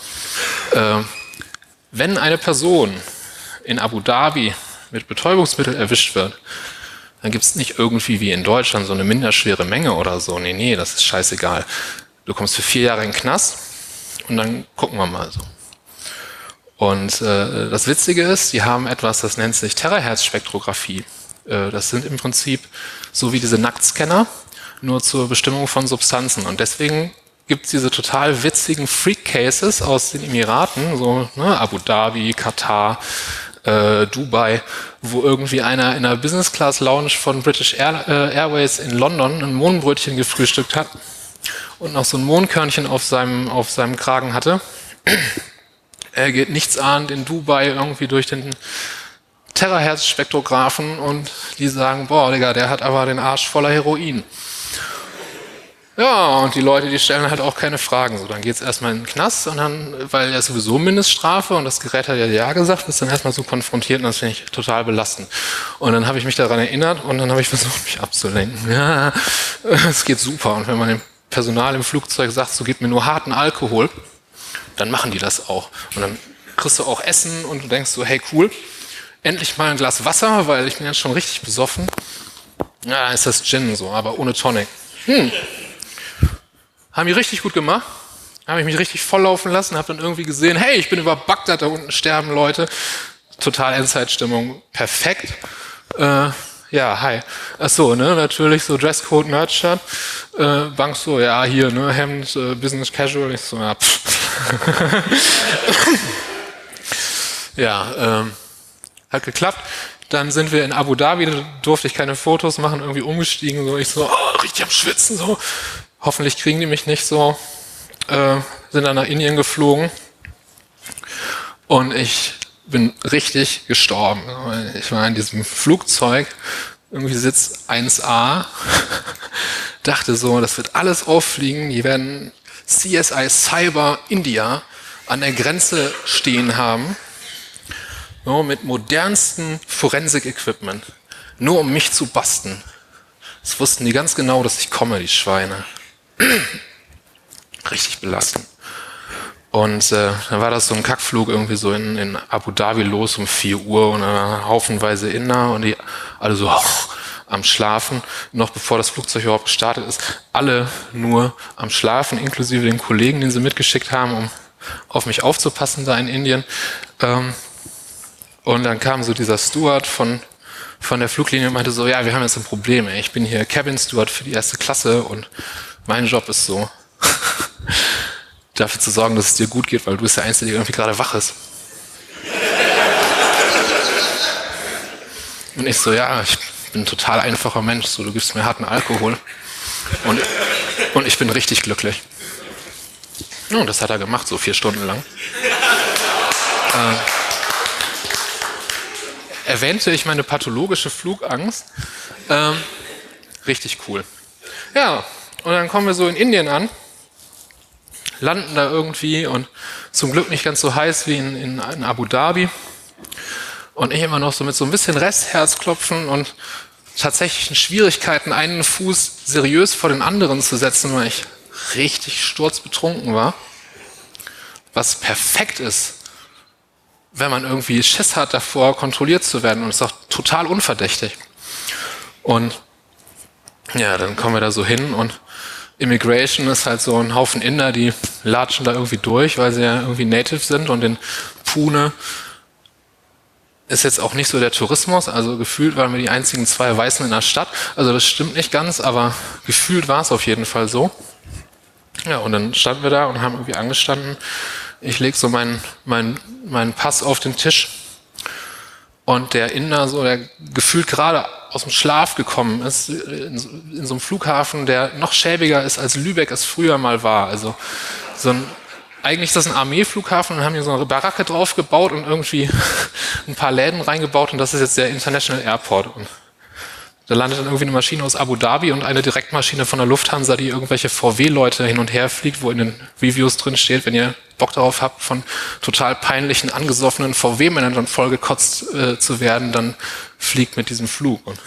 S1: wenn eine Person in Abu Dhabi mit Betäubungsmittel erwischt wird, Dann gibt es nicht irgendwie wie in Deutschland so eine minderschwere Menge oder so. Nee, das ist scheißegal. Du kommst für 4 Jahre in den Knast und dann gucken wir mal so. Und das Witzige ist, die haben etwas, das nennt sich Terahertz-Spektrographie. Das sind im Prinzip so wie diese Nacktscanner, nur zur Bestimmung von Substanzen. Und deswegen gibt es diese total witzigen Freak-Cases aus den Emiraten, so Abu Dhabi, Katar, Dubai, wo irgendwie einer in einer Business-Class-Lounge von British Airways in London ein Mohnbrötchen gefrühstückt hat und noch so ein Mohnkörnchen auf seinem Kragen hatte. Er geht nichtsahnend in Dubai irgendwie durch den Terahertz-Spektrographen und die sagen, boah, Digga, der hat aber den Arsch voller Heroin. Ja, und die Leute, die stellen halt auch keine Fragen. So, dann geht's erstmal in den Knast und dann, weil er sowieso Mindeststrafe und das Gerät hat ja gesagt, ist dann erstmal so konfrontiert und das finde ich total belastend. Und dann habe ich mich daran erinnert und dann habe ich versucht, mich abzulenken. Ja, es geht super. Und wenn man dem Personal im Flugzeug sagt, so gib mir nur harten Alkohol, dann machen die das auch. Und dann kriegst du auch Essen und du denkst so, hey cool, endlich mal ein Glas Wasser, weil ich bin jetzt schon richtig besoffen. Ja, ist das Gin so, aber ohne Tonic. Haben die richtig gut gemacht. Habe ich mich richtig volllaufen lassen, habe dann irgendwie gesehen, hey, ich bin über Bagdad, da unten sterben Leute. Total Endzeitstimmung, perfekt. Ja, hi. Achso, natürlich so Dresscode, Nerdshirt. Bank so, ja, hier, Hemd, Business Casual. Ich so, ja, ja, hat geklappt. Dann sind wir in Abu Dhabi, da durfte ich keine Fotos machen, irgendwie umgestiegen. So, ich so, richtig am Schwitzen, so. Hoffentlich kriegen die mich nicht so. Sind dann nach Indien geflogen. Und ich bin richtig gestorben. Ich war in diesem Flugzeug, irgendwie Sitz 1A, dachte so, das wird alles auffliegen, die werden CSI Cyber India an der Grenze stehen haben, so, mit modernsten Forensik-Equipment, nur um mich zu basten. Das wussten die ganz genau, dass ich komme, die Schweine. Richtig belastend. Und dann war das so ein Kackflug irgendwie so in Abu Dhabi los um 4 Uhr und haufenweise Inder und die alle so am Schlafen, noch bevor das Flugzeug überhaupt gestartet ist. Alle nur am Schlafen, inklusive den Kollegen, den sie mitgeschickt haben, um auf mich aufzupassen da in Indien. Und dann kam so dieser Steward von der Fluglinie und meinte so, ja, wir haben jetzt ein Problem. Ey. Ich bin hier Cabin Steward für die 1. Klasse und mein Job ist so, dafür zu sorgen, dass es dir gut geht, weil du bist der Einzige, der irgendwie gerade wach ist. Und ich so, ja, ich bin ein total einfacher Mensch, so, du gibst mir harten Alkohol und ich bin richtig glücklich. Ja, und das hat er gemacht, so 4 Stunden lang. Erwähnte ich meine pathologische Flugangst. Richtig cool. Ja, und dann kommen wir so in Indien an, landen da irgendwie und zum Glück nicht ganz so heiß wie in Abu Dhabi. Und ich immer noch so mit so ein bisschen Restherzklopfen und tatsächlichen Schwierigkeiten, einen Fuß seriös vor den anderen zu setzen, weil ich richtig sturzbetrunken war. Was perfekt ist, wenn man irgendwie Schiss hat davor, kontrolliert zu werden und ist auch total unverdächtig. Und ja, dann kommen wir da so hin und Immigration ist halt so ein Haufen Inder, die latschen da irgendwie durch, weil sie ja irgendwie Native sind und in Pune ist jetzt auch nicht so der Tourismus, also gefühlt waren wir die einzigen 2 Weißen in der Stadt, also das stimmt nicht ganz, aber gefühlt war es auf jeden Fall so. Ja, und dann standen wir da und haben irgendwie angestanden. Ich lege so meinen Pass auf den Tisch und der Inder, so, der gefühlt gerade aus dem Schlaf gekommen ist, in so einem Flughafen, der noch schäbiger ist, als Lübeck es früher mal war. Also eigentlich ist das ein Armeeflughafen und haben hier so eine Baracke drauf gebaut und irgendwie ein paar Läden reingebaut und das ist jetzt der International Airport. Und da landet dann irgendwie eine Maschine aus Abu Dhabi und eine Direktmaschine von der Lufthansa, die irgendwelche VW-Leute hin und her fliegt, wo in den Reviews drin steht, wenn ihr Bock darauf habt, von total peinlichen, angesoffenen VW-Managern vollgekotzt zu werden, dann fliegt mit diesem Flug. Und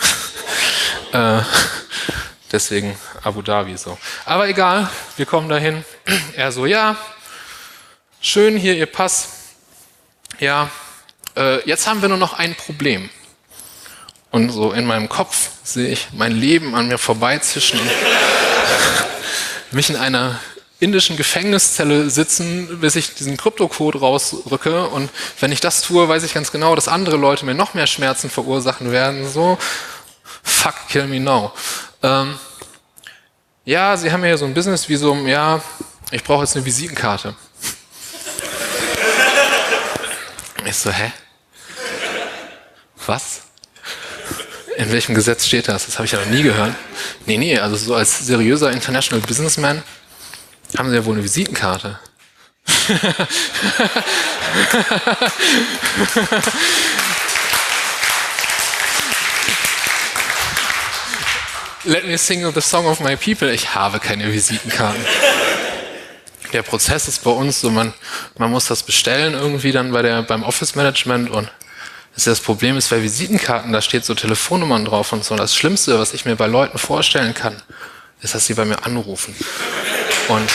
S1: deswegen Abu Dhabi so. Aber egal, wir kommen dahin. Er so, ja, schön, hier Ihr Pass. Ja, jetzt haben wir nur noch ein Problem. Und so in meinem Kopf sehe ich mein Leben an mir vorbeizischen, mich in einer indischen Gefängniszelle sitzen, bis ich diesen Kryptocode rausrücke. Und wenn ich das tue, weiß ich ganz genau, dass andere Leute mir noch mehr Schmerzen verursachen werden. So, fuck, kill me now. Ja, Sie haben ja so ein Business-Visum. Ja, ich brauche jetzt eine Visitenkarte. Ich so, hä? Was? In welchem Gesetz steht das? Das habe ich ja noch nie gehört. Nee, also so als seriöser International Businessman haben Sie ja wohl eine Visitenkarte. Let me sing the song of my people. Ich habe keine Visitenkarten. Der Prozess ist bei uns so, man muss das bestellen irgendwie dann beim Office Management und das Problem ist, bei Visitenkarten, da steht so Telefonnummern drauf und so. Und das Schlimmste, was ich mir bei Leuten vorstellen kann, ist, dass sie bei mir anrufen. Und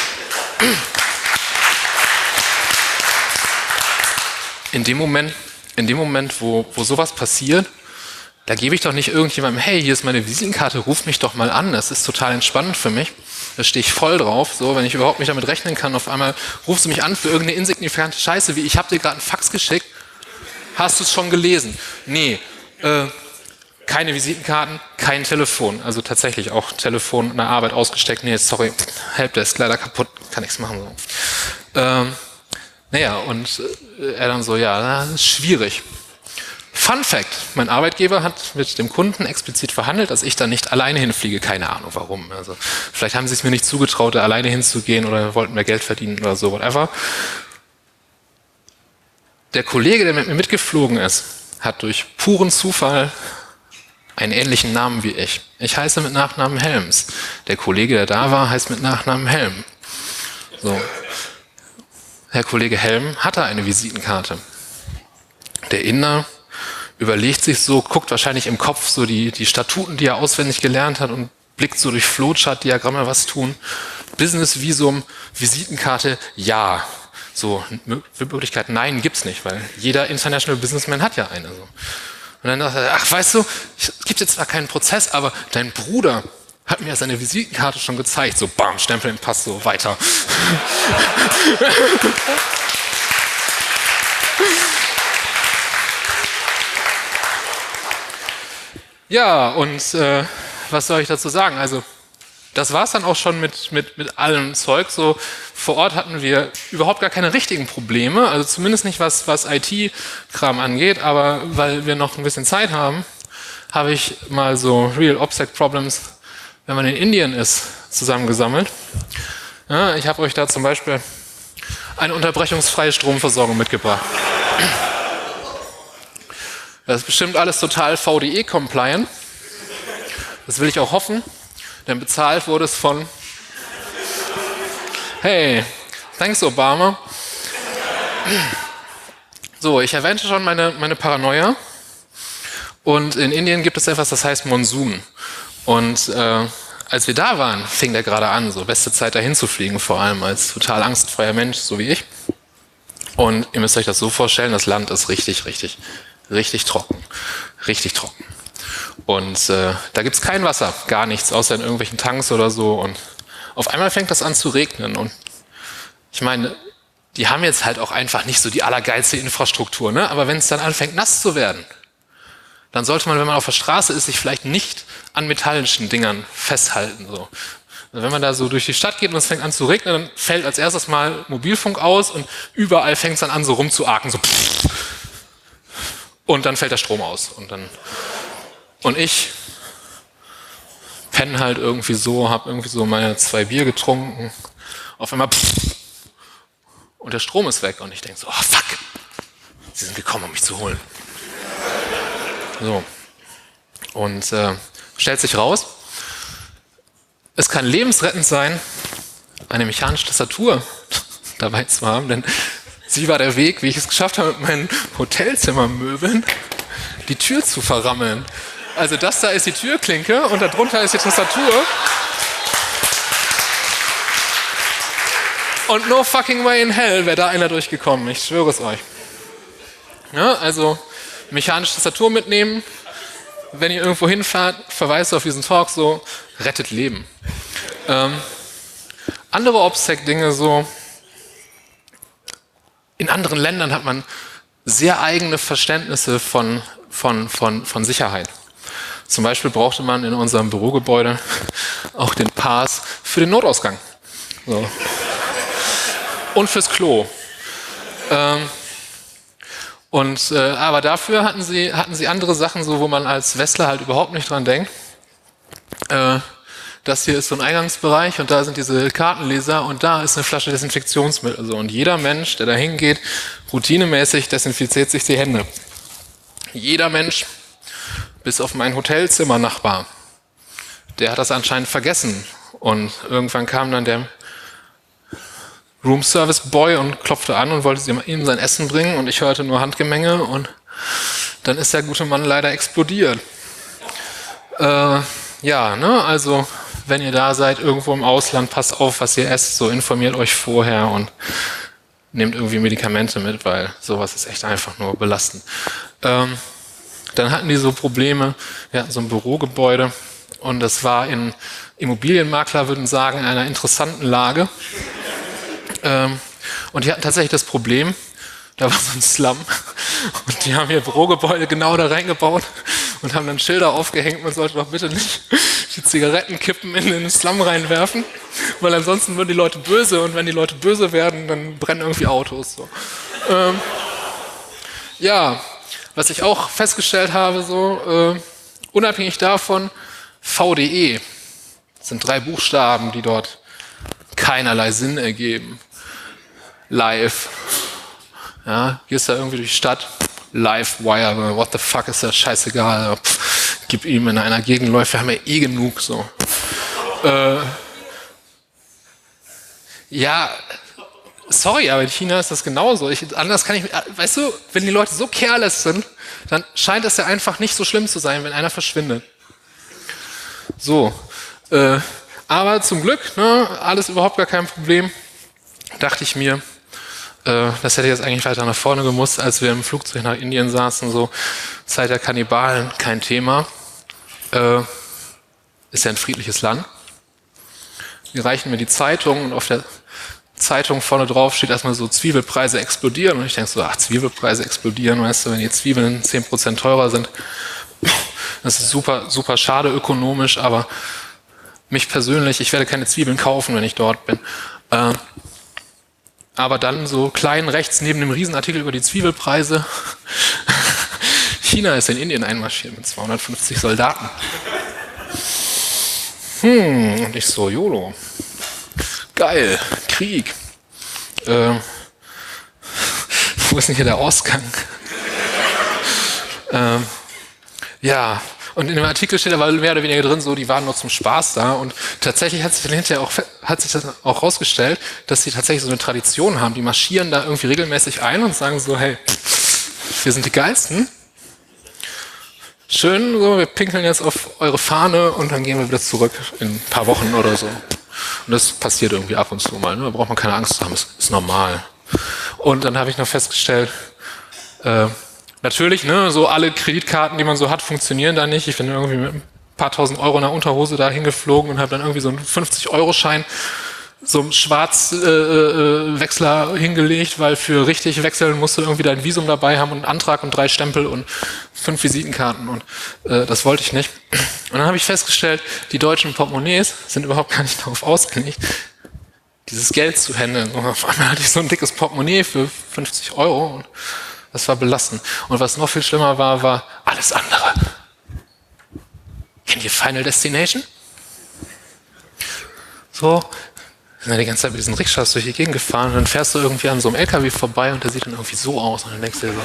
S1: in dem Moment, wo sowas passiert, da gebe ich doch nicht irgendjemandem, hey, hier ist meine Visitenkarte, ruf mich doch mal an. Das ist total entspannend für mich. Da stehe ich voll drauf. So, wenn ich überhaupt nicht damit rechnen kann, auf einmal rufst du mich an für irgendeine insignifikante Scheiße, wie ich habe dir gerade einen Fax geschickt. Hast du es schon gelesen? Nee, keine Visitenkarten, kein Telefon. Also tatsächlich auch Telefon in der Arbeit ausgesteckt. Nee, sorry, Helpdesk leider kaputt, kann nichts machen. So. Naja, und er dann so, ja, das ist schwierig. Fun Fact, mein Arbeitgeber hat mit dem Kunden explizit verhandelt, dass ich da nicht alleine hinfliege. Keine Ahnung warum. Also vielleicht haben sie es mir nicht zugetraut, da alleine hinzugehen oder wollten mehr Geld verdienen oder so, whatever. Der Kollege, der mit mir mitgeflogen ist, hat durch puren Zufall einen ähnlichen Namen wie ich. Ich heiße mit Nachnamen Helms. Der Kollege, der da war, heißt mit Nachnamen Helm. So. Herr Kollege Helm hatte eine Visitenkarte. Der Inder überlegt sich so, guckt wahrscheinlich im Kopf so die Statuten, die er auswendig gelernt hat und blickt so durch Flowchart-Diagramme, was tun. Business-Visum, Visitenkarte, ja. So, Möglichkeit, nein, gibt's nicht, weil jeder International Businessman hat ja eine. So. Und dann sagt er, ach, weißt du, es gibt jetzt zwar keinen Prozess, aber dein Bruder hat mir seine Visitenkarte schon gezeigt. So, bam, Stempel im Pass, so, weiter. Ja, und was soll ich dazu sagen? Also, das war es dann auch schon mit allem Zeug. So, vor Ort hatten wir überhaupt gar keine richtigen Probleme, also zumindest nicht was IT-Kram angeht, aber weil wir noch ein bisschen Zeit haben, habe ich mal so Real OPSEC Problems, wenn man in Indien ist, zusammengesammelt. Ja, ich habe euch da zum Beispiel eine unterbrechungsfreie Stromversorgung mitgebracht. Das ist bestimmt alles total VDE-compliant. Das will ich auch hoffen. Denn bezahlt wurde es von, hey, thanks Obama. So, ich erwähnte schon meine Paranoia. Und in Indien gibt es etwas, das heißt Monsun. Und als wir da waren, fing der gerade an, so beste Zeit dahin zu fliegen, vor allem als total angstfreier Mensch, so wie ich. Und ihr müsst euch das so vorstellen, das Land ist richtig trocken. Richtig trocken. Und da gibt's kein Wasser, gar nichts, außer in irgendwelchen Tanks oder so. Und auf einmal fängt das an zu regnen. Und ich meine, die haben jetzt halt auch einfach nicht so die allergeilste Infrastruktur, ne? Aber wenn es dann anfängt, nass zu werden, dann sollte man, wenn man auf der Straße ist, sich vielleicht nicht an metallischen Dingern festhalten. So. Also wenn man da so durch die Stadt geht und es fängt an zu regnen, dann fällt als erstes mal Mobilfunk aus und überall fängt es dann an so rumzuarken. So. Und dann fällt der Strom aus. Und ich penne halt irgendwie so, habe irgendwie so meine 2 Bier getrunken, auf einmal und der Strom ist weg und ich denke so, oh fuck, sie sind gekommen, um mich zu holen. So. Und stellt sich raus, es kann lebensrettend sein, eine mechanische Tastatur dabei zu haben, denn sie war der Weg, wie ich es geschafft habe, mit meinen Hotelzimmermöbeln die Tür zu verrammeln. Also das da ist die Türklinke und darunter ist die Tastatur. Und no fucking way in hell wäre da einer durchgekommen, ich schwöre es euch. Ja, also mechanische Tastatur mitnehmen, wenn ihr irgendwo hinfahrt, verweist auf diesen Talk so, rettet Leben. Andere OPSEC-Dinge so, in anderen Ländern hat man sehr eigene Verständnisse von Sicherheit. Zum Beispiel brauchte man in unserem Bürogebäude auch den Pass für den Notausgang. So. Und fürs Klo. Aber dafür hatten sie andere Sachen, so, wo man als Westler halt überhaupt nicht dran denkt. Das hier ist so ein Eingangsbereich und da sind diese Kartenleser und da ist eine Flasche Desinfektionsmittel. So. Und jeder Mensch, der da hingeht, routinemäßig desinfiziert sich die Hände. Jeder Mensch, bis auf meinen Hotelzimmernachbar, der hat das anscheinend vergessen. Und irgendwann kam dann der Room-Service-Boy und klopfte an und wollte ihm sein Essen bringen und ich hörte nur Handgemenge und dann ist der gute Mann leider explodiert. Also wenn ihr da seid, irgendwo im Ausland, passt auf, was ihr esst, so informiert euch vorher und nehmt irgendwie Medikamente mit, weil sowas ist echt einfach nur belastend. Dann hatten die so Probleme, wir hatten so ein Bürogebäude und das war in Immobilienmakler würden sagen, in einer interessanten Lage. Und die hatten tatsächlich das Problem, da war so ein Slum und die haben ihr Bürogebäude genau da reingebaut und haben dann Schilder aufgehängt, man sollte doch bitte nicht die Zigarettenkippen in den Slum reinwerfen, weil ansonsten würden die Leute böse und wenn die Leute böse werden, dann brennen irgendwie Autos. So. Was ich auch festgestellt habe, unabhängig davon, VDE sind 3 Buchstaben, die dort keinerlei Sinn ergeben. Live. Ja, gehst da irgendwie durch die Stadt, Live Wire, what the fuck ist das, scheißegal. Gib ihm in einer Gegend läuft, wir haben ja eh genug. So. Sorry, aber in China ist das genauso. Weißt du, wenn die Leute so careless sind, dann scheint es ja einfach nicht so schlimm zu sein, wenn einer verschwindet. So, aber zum Glück, ne, alles überhaupt gar kein Problem, dachte ich mir, das hätte jetzt eigentlich weiter nach vorne gemusst, als wir im Flugzeug nach Indien saßen, so Zeit der Kannibalen, kein Thema. Ist ja ein friedliches Land. Die reichen mir die Zeitung und auf der Zeitung vorne drauf steht erstmal so, Zwiebelpreise explodieren. Und ich denke so, Zwiebelpreise explodieren, weißt du, wenn die Zwiebeln 10% teurer sind. Das ist super, super schade ökonomisch, aber mich persönlich, ich werde keine Zwiebeln kaufen, wenn ich dort bin. Aber dann so klein rechts neben dem Riesenartikel über die Zwiebelpreise. China ist in Indien einmarschiert mit 250 Soldaten. Und ich so, YOLO. Geil, Krieg. Wo ist denn hier der Ausgang? Und in dem Artikel steht aber mehr oder weniger drin, so, die waren nur zum Spaß da. Und tatsächlich hat sich dann hinterher auch rausgestellt, dass sie tatsächlich so eine Tradition haben. Die marschieren da irgendwie regelmäßig ein und sagen so, hey, wir sind die Geilsten. Schön, so, wir pinkeln jetzt auf eure Fahne und dann gehen wir wieder zurück in ein paar Wochen oder so. Und das passiert irgendwie ab und zu mal. Ne? Da braucht man keine Angst zu haben, das ist normal. Und dann habe ich noch festgestellt, natürlich, ne, so alle Kreditkarten, die man so hat, funktionieren da nicht. Ich bin irgendwie mit ein paar tausend Euro in der Unterhose da hingeflogen und habe dann irgendwie so einen 50-Euro-Schein so einem Schwarzwechsler hingelegt, weil für richtig wechseln musst du irgendwie dein Visum dabei haben und einen Antrag und 3 Stempel und 5 Visitenkarten und das wollte ich nicht. Und dann habe ich festgestellt, die deutschen Portemonnaies sind überhaupt gar nicht darauf ausgelegt, dieses Geld zu handeln. Und auf einmal hatte ich so ein dickes Portemonnaie für 50 Euro und das war belastend. Und was noch viel schlimmer war, war alles andere. Kennt ihr Final Destination? So, wir sind ja die ganze Zeit mit diesen Rikschas durch die Gegend gefahren und dann fährst du irgendwie an so einem LKW vorbei und der sieht dann irgendwie so aus und dann denkst du dir so,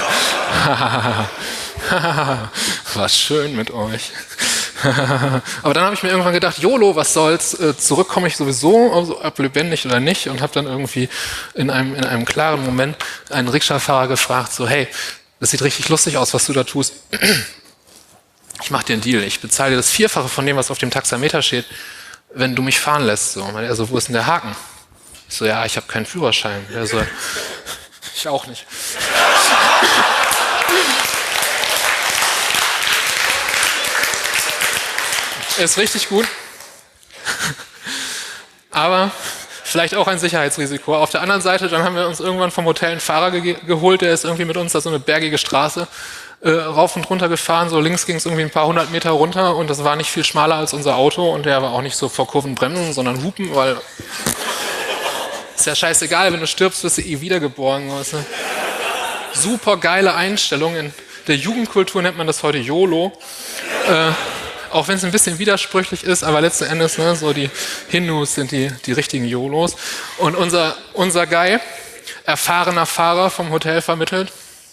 S1: war schön mit euch. Aber dann habe ich mir irgendwann gedacht, YOLO, was soll's, zurück komme ich sowieso, also ob lebendig oder nicht, und habe dann irgendwie in einem klaren Moment einen Rikscha-Fahrer gefragt, so, hey, das sieht richtig lustig aus, was du da tust. Ich mache dir einen Deal, ich bezahle dir das 4-fache von dem, was auf dem Taxameter steht, wenn du mich fahren lässt. So. Und er so, wo ist denn der Haken? Ich so, ja, ich habe keinen Führerschein. Er so, ich auch nicht. Ist richtig gut. Aber vielleicht auch ein Sicherheitsrisiko. Auf der anderen Seite, dann haben wir uns irgendwann vom Hotel einen Fahrer geholt, der ist irgendwie mit uns da so eine bergige Straße rauf und runter gefahren. So links ging es irgendwie ein paar 100 Meter runter und das war nicht viel schmaler als unser Auto und der war auch nicht so vor Kurven bremsen, sondern hupen, weil ist ja scheißegal, wenn du stirbst, wirst du eh wiedergeboren. Weißt du? Super geile Einstellung. In der Jugendkultur nennt man das heute YOLO. Auch wenn es ein bisschen widersprüchlich ist, aber letzten Endes, ne, so die Hindus sind die richtigen YOLOs. Und unser Guy, erfahrener Fahrer vom Hotel vermittelt,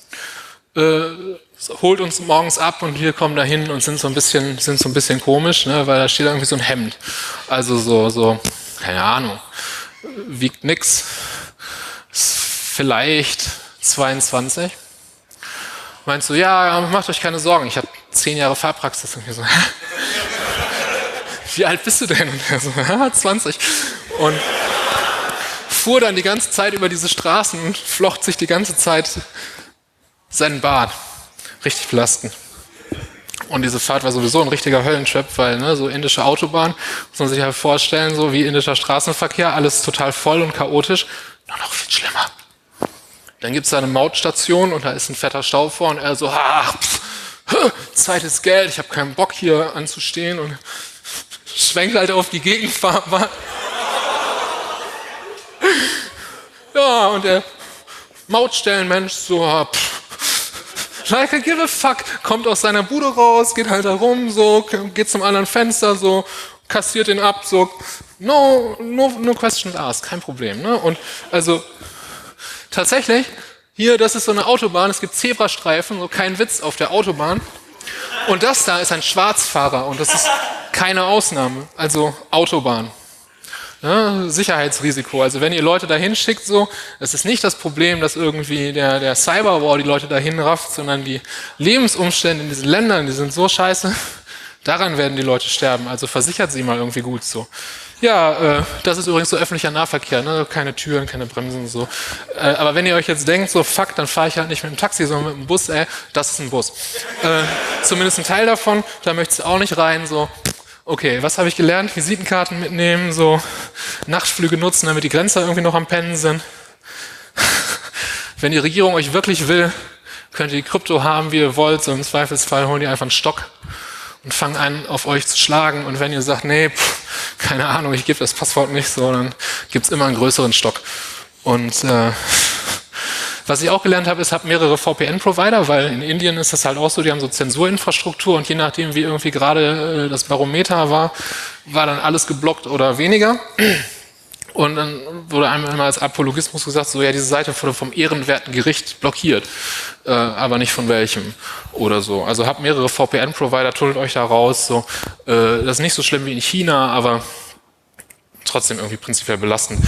S1: holt uns morgens ab und wir kommen da hin und sind so ein bisschen komisch, ne, weil da steht irgendwie so ein Hemd. Also so, keine Ahnung, wiegt nix, ist vielleicht 22. Meinst du, ja, macht euch keine Sorgen, ich habe 10 Jahre Fahrpraxis. Und wir so, wie alt bist du denn? Und er so, 20. Und fuhr dann die ganze Zeit über diese Straßen und flocht sich die ganze Zeit seinen Bart. Richtig belastend. Und diese Fahrt war sowieso ein richtiger Höllentrip, weil ne, so indische Autobahn, muss man sich halt vorstellen, so wie indischer Straßenverkehr, alles total voll und chaotisch. Nur noch viel schlimmer. Dann gibt es da eine Mautstation und da ist ein fetter Stau vor und er so, Zeit ist Geld, ich habe keinen Bock hier anzustehen und schwenkt halt auf die Gegenfahrbahn. Ja, und der Mautstellenmensch so, like I give a fuck, kommt aus seiner Bude raus, geht halt da rum, so, geht zum anderen Fenster, so, kassiert ihn ab, so, no questions asked, kein Problem, ne? Und also tatsächlich, hier, das ist so eine Autobahn, es gibt Zebrastreifen, so kein Witz auf der Autobahn. Und das da ist ein Schwarzfahrer und das ist keine Ausnahme, also Autobahn. Ja, Sicherheitsrisiko. Also wenn ihr Leute dahin schickt, so, es ist nicht das Problem, dass irgendwie der Cyberwar die Leute dahin rafft, sondern die Lebensumstände in diesen Ländern, die sind so scheiße, daran werden die Leute sterben. Also versichert sie mal irgendwie gut so. Ja, das ist übrigens so öffentlicher Nahverkehr, ne? Keine Türen, keine Bremsen und so. Aber wenn ihr euch jetzt denkt, so fuck, dann fahre ich halt nicht mit dem Taxi, sondern mit dem Bus, das ist ein Bus. Zumindest ein Teil davon, da möchtest du auch nicht rein, so. Okay, was habe ich gelernt? Visitenkarten mitnehmen, so Nachtflüge nutzen, damit die Grenzer irgendwie noch am Pennen sind. Wenn die Regierung euch wirklich will, könnt ihr die Krypto haben, wie ihr wollt, so im Zweifelsfall holen die einfach einen Stock und fangen an, auf euch zu schlagen. Und wenn ihr sagt, nee, keine Ahnung, ich gebe das Passwort nicht, so, dann gibt's immer einen größeren Stock. Und was ich auch gelernt habe, ist, habt mehrere VPN-Provider, weil in Indien ist das halt auch so, die haben so Zensurinfrastruktur und je nachdem, wie irgendwie gerade das Barometer war dann alles geblockt oder weniger. Und dann wurde einmal als Apologismus gesagt, so ja, diese Seite wurde vom ehrenwerten Gericht blockiert, aber nicht von welchem oder so. Also habt mehrere VPN-Provider, tunnelt euch da raus. So, das ist nicht so schlimm wie in China, aber trotzdem irgendwie prinzipiell belastend.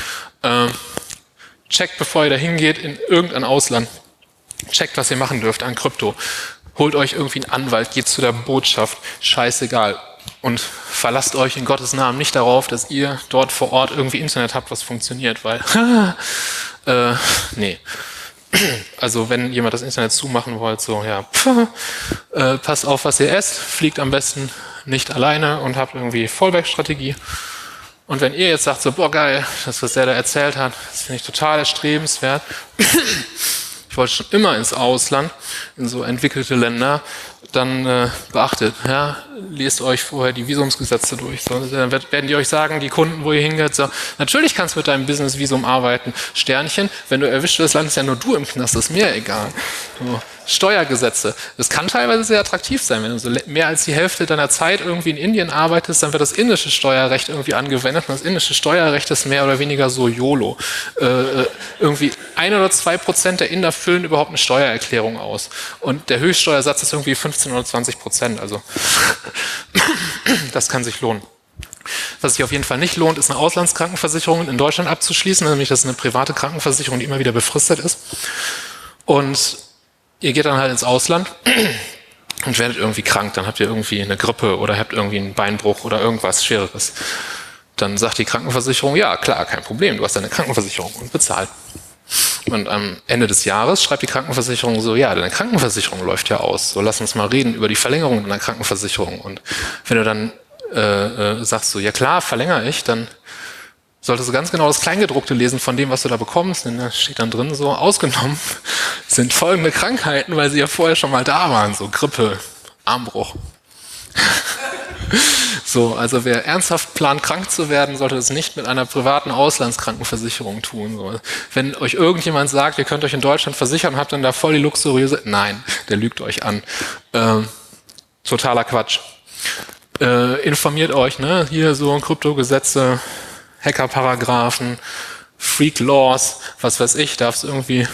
S1: Checkt, bevor ihr da hingeht, in irgendein Ausland. Checkt, was ihr machen dürft an Krypto. Holt euch irgendwie einen Anwalt, geht zu der Botschaft, scheißegal. Und verlasst euch in Gottes Namen nicht darauf, dass ihr dort vor Ort irgendwie Internet habt, was funktioniert, weil, nee. Also wenn jemand das Internet zumachen wollt, so, ja, passt auf, was ihr esst, fliegt am besten nicht alleine und habt irgendwie Fallback-Strategie. Und wenn ihr jetzt sagt, so, boah, geil, das, was der da erzählt hat, das finde ich total erstrebenswert. Ich wollte schon immer ins Ausland, in so entwickelte Länder, dann beachtet, ja, lest euch vorher die Visumsgesetze durch. So, dann werden die euch sagen, die Kunden, wo ihr hingeht, so, natürlich kannst du mit deinem Business-Visum arbeiten. Sternchen, wenn du erwischt wirst, landest ja nur du im Knast, das ist mir egal. So, Steuergesetze. Das kann teilweise sehr attraktiv sein. Wenn du so mehr als die Hälfte deiner Zeit irgendwie in Indien arbeitest, dann wird das indische Steuerrecht irgendwie angewendet. Und das indische Steuerrecht ist mehr oder weniger so YOLO. Irgendwie 1 oder 2% der Inder füllen überhaupt eine Steuererklärung aus. Und der Höchststeuersatz ist irgendwie 15 oder 20%. Also das kann sich lohnen. Was sich auf jeden Fall nicht lohnt, ist eine Auslandskrankenversicherung in Deutschland abzuschließen. Nämlich das ist eine private Krankenversicherung, die immer wieder befristet ist. Und ihr geht dann halt ins Ausland und werdet irgendwie krank. Dann habt ihr irgendwie eine Grippe oder habt irgendwie einen Beinbruch oder irgendwas Schwereres. Dann sagt die Krankenversicherung, ja klar, kein Problem, du hast eine Krankenversicherung und bezahlt. Und am Ende des Jahres schreibt die Krankenversicherung so, ja, deine Krankenversicherung läuft ja aus. So, lass uns mal reden über die Verlängerung deiner Krankenversicherung. Und wenn du dann sagst du, ja klar, verlängere ich, dann solltest du ganz genau das Kleingedruckte lesen von dem, was du da bekommst, denn da steht dann drin so, ausgenommen sind folgende Krankheiten, weil sie ja vorher schon mal da waren, so Grippe, Armbruch. So, also wer ernsthaft plant, krank zu werden, sollte das nicht mit einer privaten Auslandskrankenversicherung tun. So. Wenn euch irgendjemand sagt, ihr könnt euch in Deutschland versichern, habt dann da voll die luxuriöse... Nein, der lügt euch an. Totaler Quatsch. Informiert euch, ne? Hier so Kryptogesetze, Hackerparagraphen, Freak Laws, was weiß ich, darfst irgendwie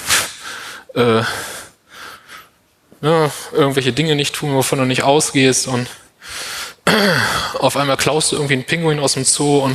S1: irgendwelche Dinge nicht tun, wovon du nicht ausgehst und auf einmal klaust du irgendwie einen Pinguin aus dem Zoo und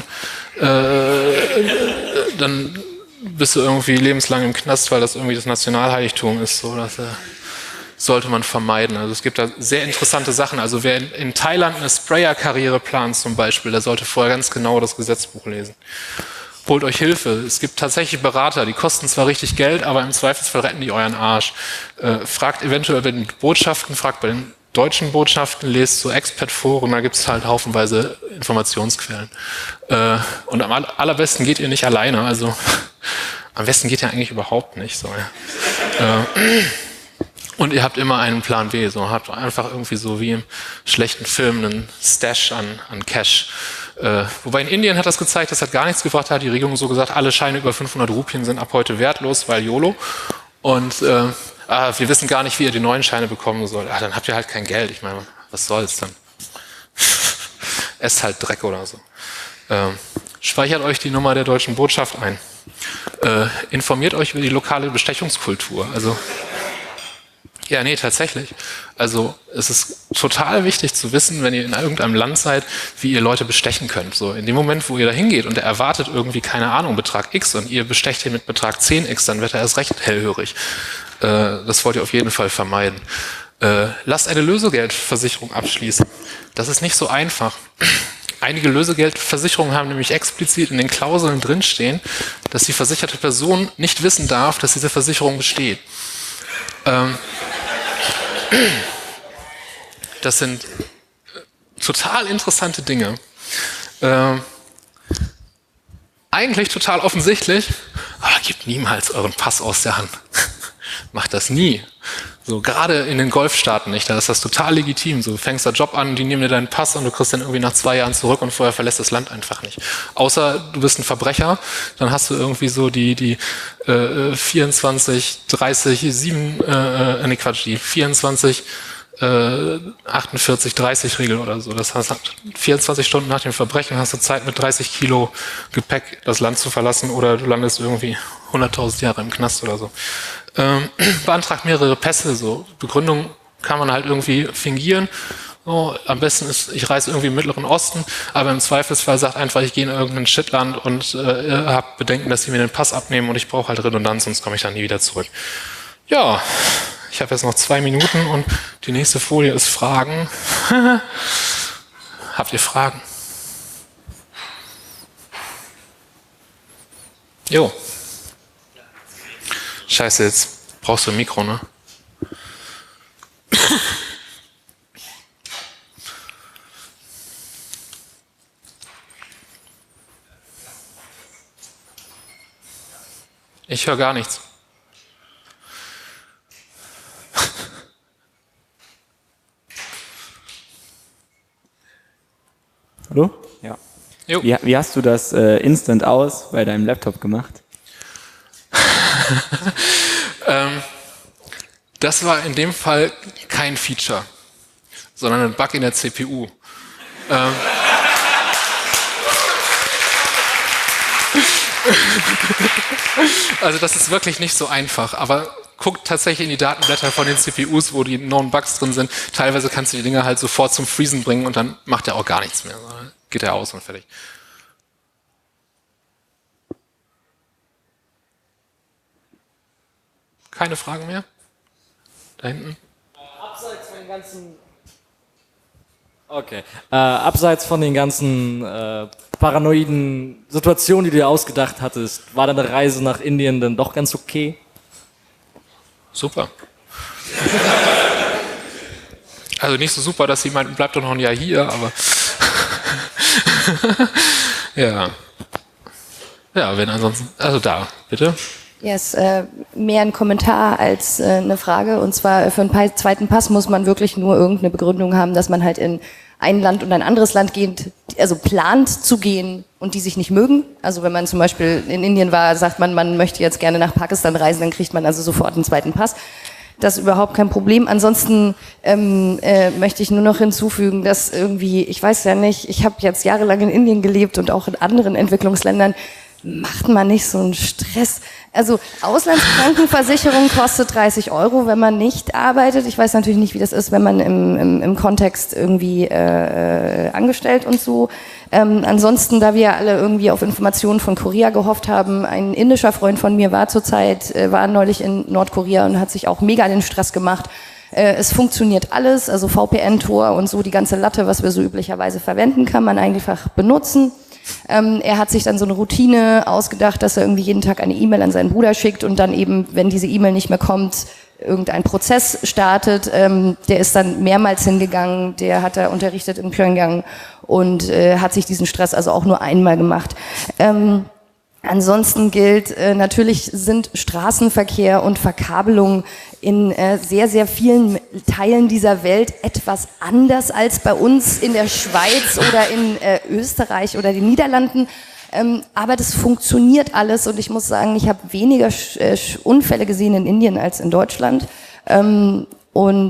S1: dann bist du irgendwie lebenslang im Knast, weil das irgendwie das Nationalheiligtum ist. So, das sollte man vermeiden. Also es gibt da sehr interessante Sachen. Also wer in Thailand eine Sprayer-Karriere plant zum Beispiel, der sollte vorher ganz genau das Gesetzbuch lesen. Holt euch Hilfe. Es gibt tatsächlich Berater, die kosten zwar richtig Geld, aber im Zweifelsfall retten die euren Arsch. Fragt eventuell bei den Botschaften, fragt bei den deutschen Botschaften, lest so Expat-Foren, da gibt es halt haufenweise Informationsquellen. Und am allerbesten geht ihr nicht alleine, also am besten geht ihr eigentlich überhaupt nicht. So, ja. Und ihr habt immer einen Plan B, so habt einfach irgendwie so wie im schlechten Film einen Stash an Cash. Wobei in Indien hat das gezeigt, das hat gar nichts gebracht, da hat die Regierung so gesagt, alle Scheine über 500 Rupien sind ab heute wertlos, weil YOLO. Und wir wissen gar nicht, wie ihr die neuen Scheine bekommen sollt. Dann habt ihr halt kein Geld. Ich meine, was soll's dann? Esst halt Dreck oder so. Speichert euch die Nummer der deutschen Botschaft ein. Informiert euch über die lokale Bestechungskultur. Also ja, nee, tatsächlich. Also es ist total wichtig zu wissen, wenn ihr in irgendeinem Land seid, wie ihr Leute bestechen könnt. So in dem Moment, wo ihr da hingeht und er erwartet irgendwie, keine Ahnung, Betrag X und ihr bestecht ihn mit Betrag 10x, dann wird er erst recht hellhörig. Das wollt ihr auf jeden Fall vermeiden. Lasst eine Lösegeldversicherung abschließen. Das ist nicht so einfach. Einige Lösegeldversicherungen haben nämlich explizit in den Klauseln drinstehen, dass die versicherte Person nicht wissen darf, dass diese Versicherung besteht. Das sind total interessante Dinge. Eigentlich total offensichtlich, aber gebt niemals euren Pass aus der Hand. Macht das nie. So, gerade in den Golfstaaten nicht, da ist das total legitim. So, du fängst da Job an, die nehmen dir deinen Pass und du kriegst den irgendwie nach 2 Jahren zurück und vorher verlässt das Land einfach nicht. Außer du bist ein Verbrecher, dann hast du irgendwie so die 24, 30, 7, die 24, 48, 30 Regel oder so. Das heißt, 24 Stunden nach dem Verbrechen hast du Zeit, mit 30 Kilo Gepäck das Land zu verlassen oder du landest irgendwie 100.000 Jahre im Knast oder so. Beantragt mehrere Pässe, so. Begründung kann man halt irgendwie fingieren. So, am besten ist, ich reise irgendwie im Mittleren Osten, aber im Zweifelsfall sagt einfach, ich gehe in irgendein Shitland und habe Bedenken, dass sie mir den Pass abnehmen und ich brauche halt Redundanz, sonst komme ich dann nie wieder zurück. Ja, ich habe jetzt noch 2 Minuten und die nächste Folie ist Fragen. Habt ihr Fragen? Jo. Scheiße, jetzt brauchst du ein Mikro, ne? Ich höre gar nichts.
S2: Hallo? Ja.
S1: Jo.
S2: Wie hast du das Instant aus bei deinem Laptop gemacht?
S1: Das war in dem Fall kein Feature, sondern ein Bug in der CPU. Also das ist wirklich nicht so einfach, aber guckt tatsächlich in die Datenblätter von den CPUs, wo die known Bugs drin sind. Teilweise kannst du die Dinger halt sofort zum Freezen bringen und dann macht er auch gar nichts mehr. Geht er aus und fertig. Keine Fragen mehr? Da hinten?
S3: Abseits von den ganzen... Okay. Abseits von den ganzen paranoiden Situationen, die du dir ausgedacht hattest, war deine Reise nach Indien dann doch ganz okay?
S1: Super. Also nicht so super, dass sie meinten, bleib doch noch ein Jahr hier, aber Ja. Ja, wenn ansonsten, also da, bitte.
S4: Yes, mehr ein Kommentar als eine Frage. Und zwar für einen zweiten Pass muss man wirklich nur irgendeine Begründung haben, dass man halt in ein Land und ein anderes Land geht, also plant zu gehen und die sich nicht mögen. Also wenn man zum Beispiel in Indien war, sagt man, man möchte jetzt gerne nach Pakistan reisen, dann kriegt man also sofort einen zweiten Pass. Das ist überhaupt kein Problem. Ansonsten möchte ich nur noch hinzufügen, dass irgendwie, ich weiß ja nicht, ich habe jetzt jahrelang in Indien gelebt und auch in anderen Entwicklungsländern, macht man nicht so einen Stress. Also Auslandskrankenversicherung kostet 30 €, wenn man nicht arbeitet. Ich weiß natürlich nicht, wie das ist, wenn man im Kontext irgendwie angestellt und so. Ansonsten, da wir alle irgendwie auf Informationen von Korea gehofft haben, ein indischer Freund von mir war neulich in Nordkorea und hat sich auch mega den Stress gemacht. Es funktioniert alles, also VPN-Tor und so, die ganze Latte, was wir so üblicherweise verwenden, kann man einfach benutzen. Er hat sich dann so eine Routine ausgedacht, dass er irgendwie jeden Tag eine E-Mail an seinen Bruder schickt und dann eben, wenn diese E-Mail nicht mehr kommt, irgendein Prozess startet. Der ist dann mehrmals hingegangen, der hat er unterrichtet in Pyongyang und hat sich diesen Stress also auch nur einmal gemacht. Ansonsten gilt, natürlich sind Straßenverkehr und Verkabelung in sehr, sehr vielen Teilen dieser Welt etwas anders als bei uns in der Schweiz oder in Österreich oder den Niederlanden. Aber das funktioniert alles und ich muss sagen, ich habe weniger Unfälle gesehen in Indien als in Deutschland. Und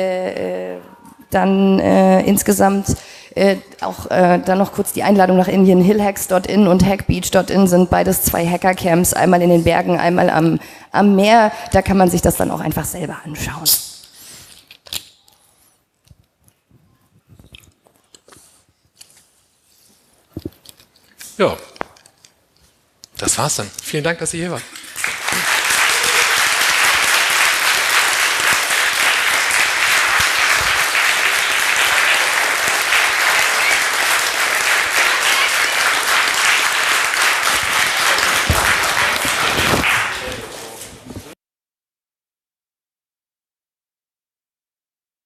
S4: dann insgesamt auch dann noch kurz die Einladung nach Indien. Hillhacks.in und Hackbeach.in sind beides 2 Hackercamps, einmal in den Bergen, einmal am Meer. Da kann man sich das dann auch einfach selber anschauen.
S1: Ja, das war's dann. Vielen Dank, dass ihr hier wart.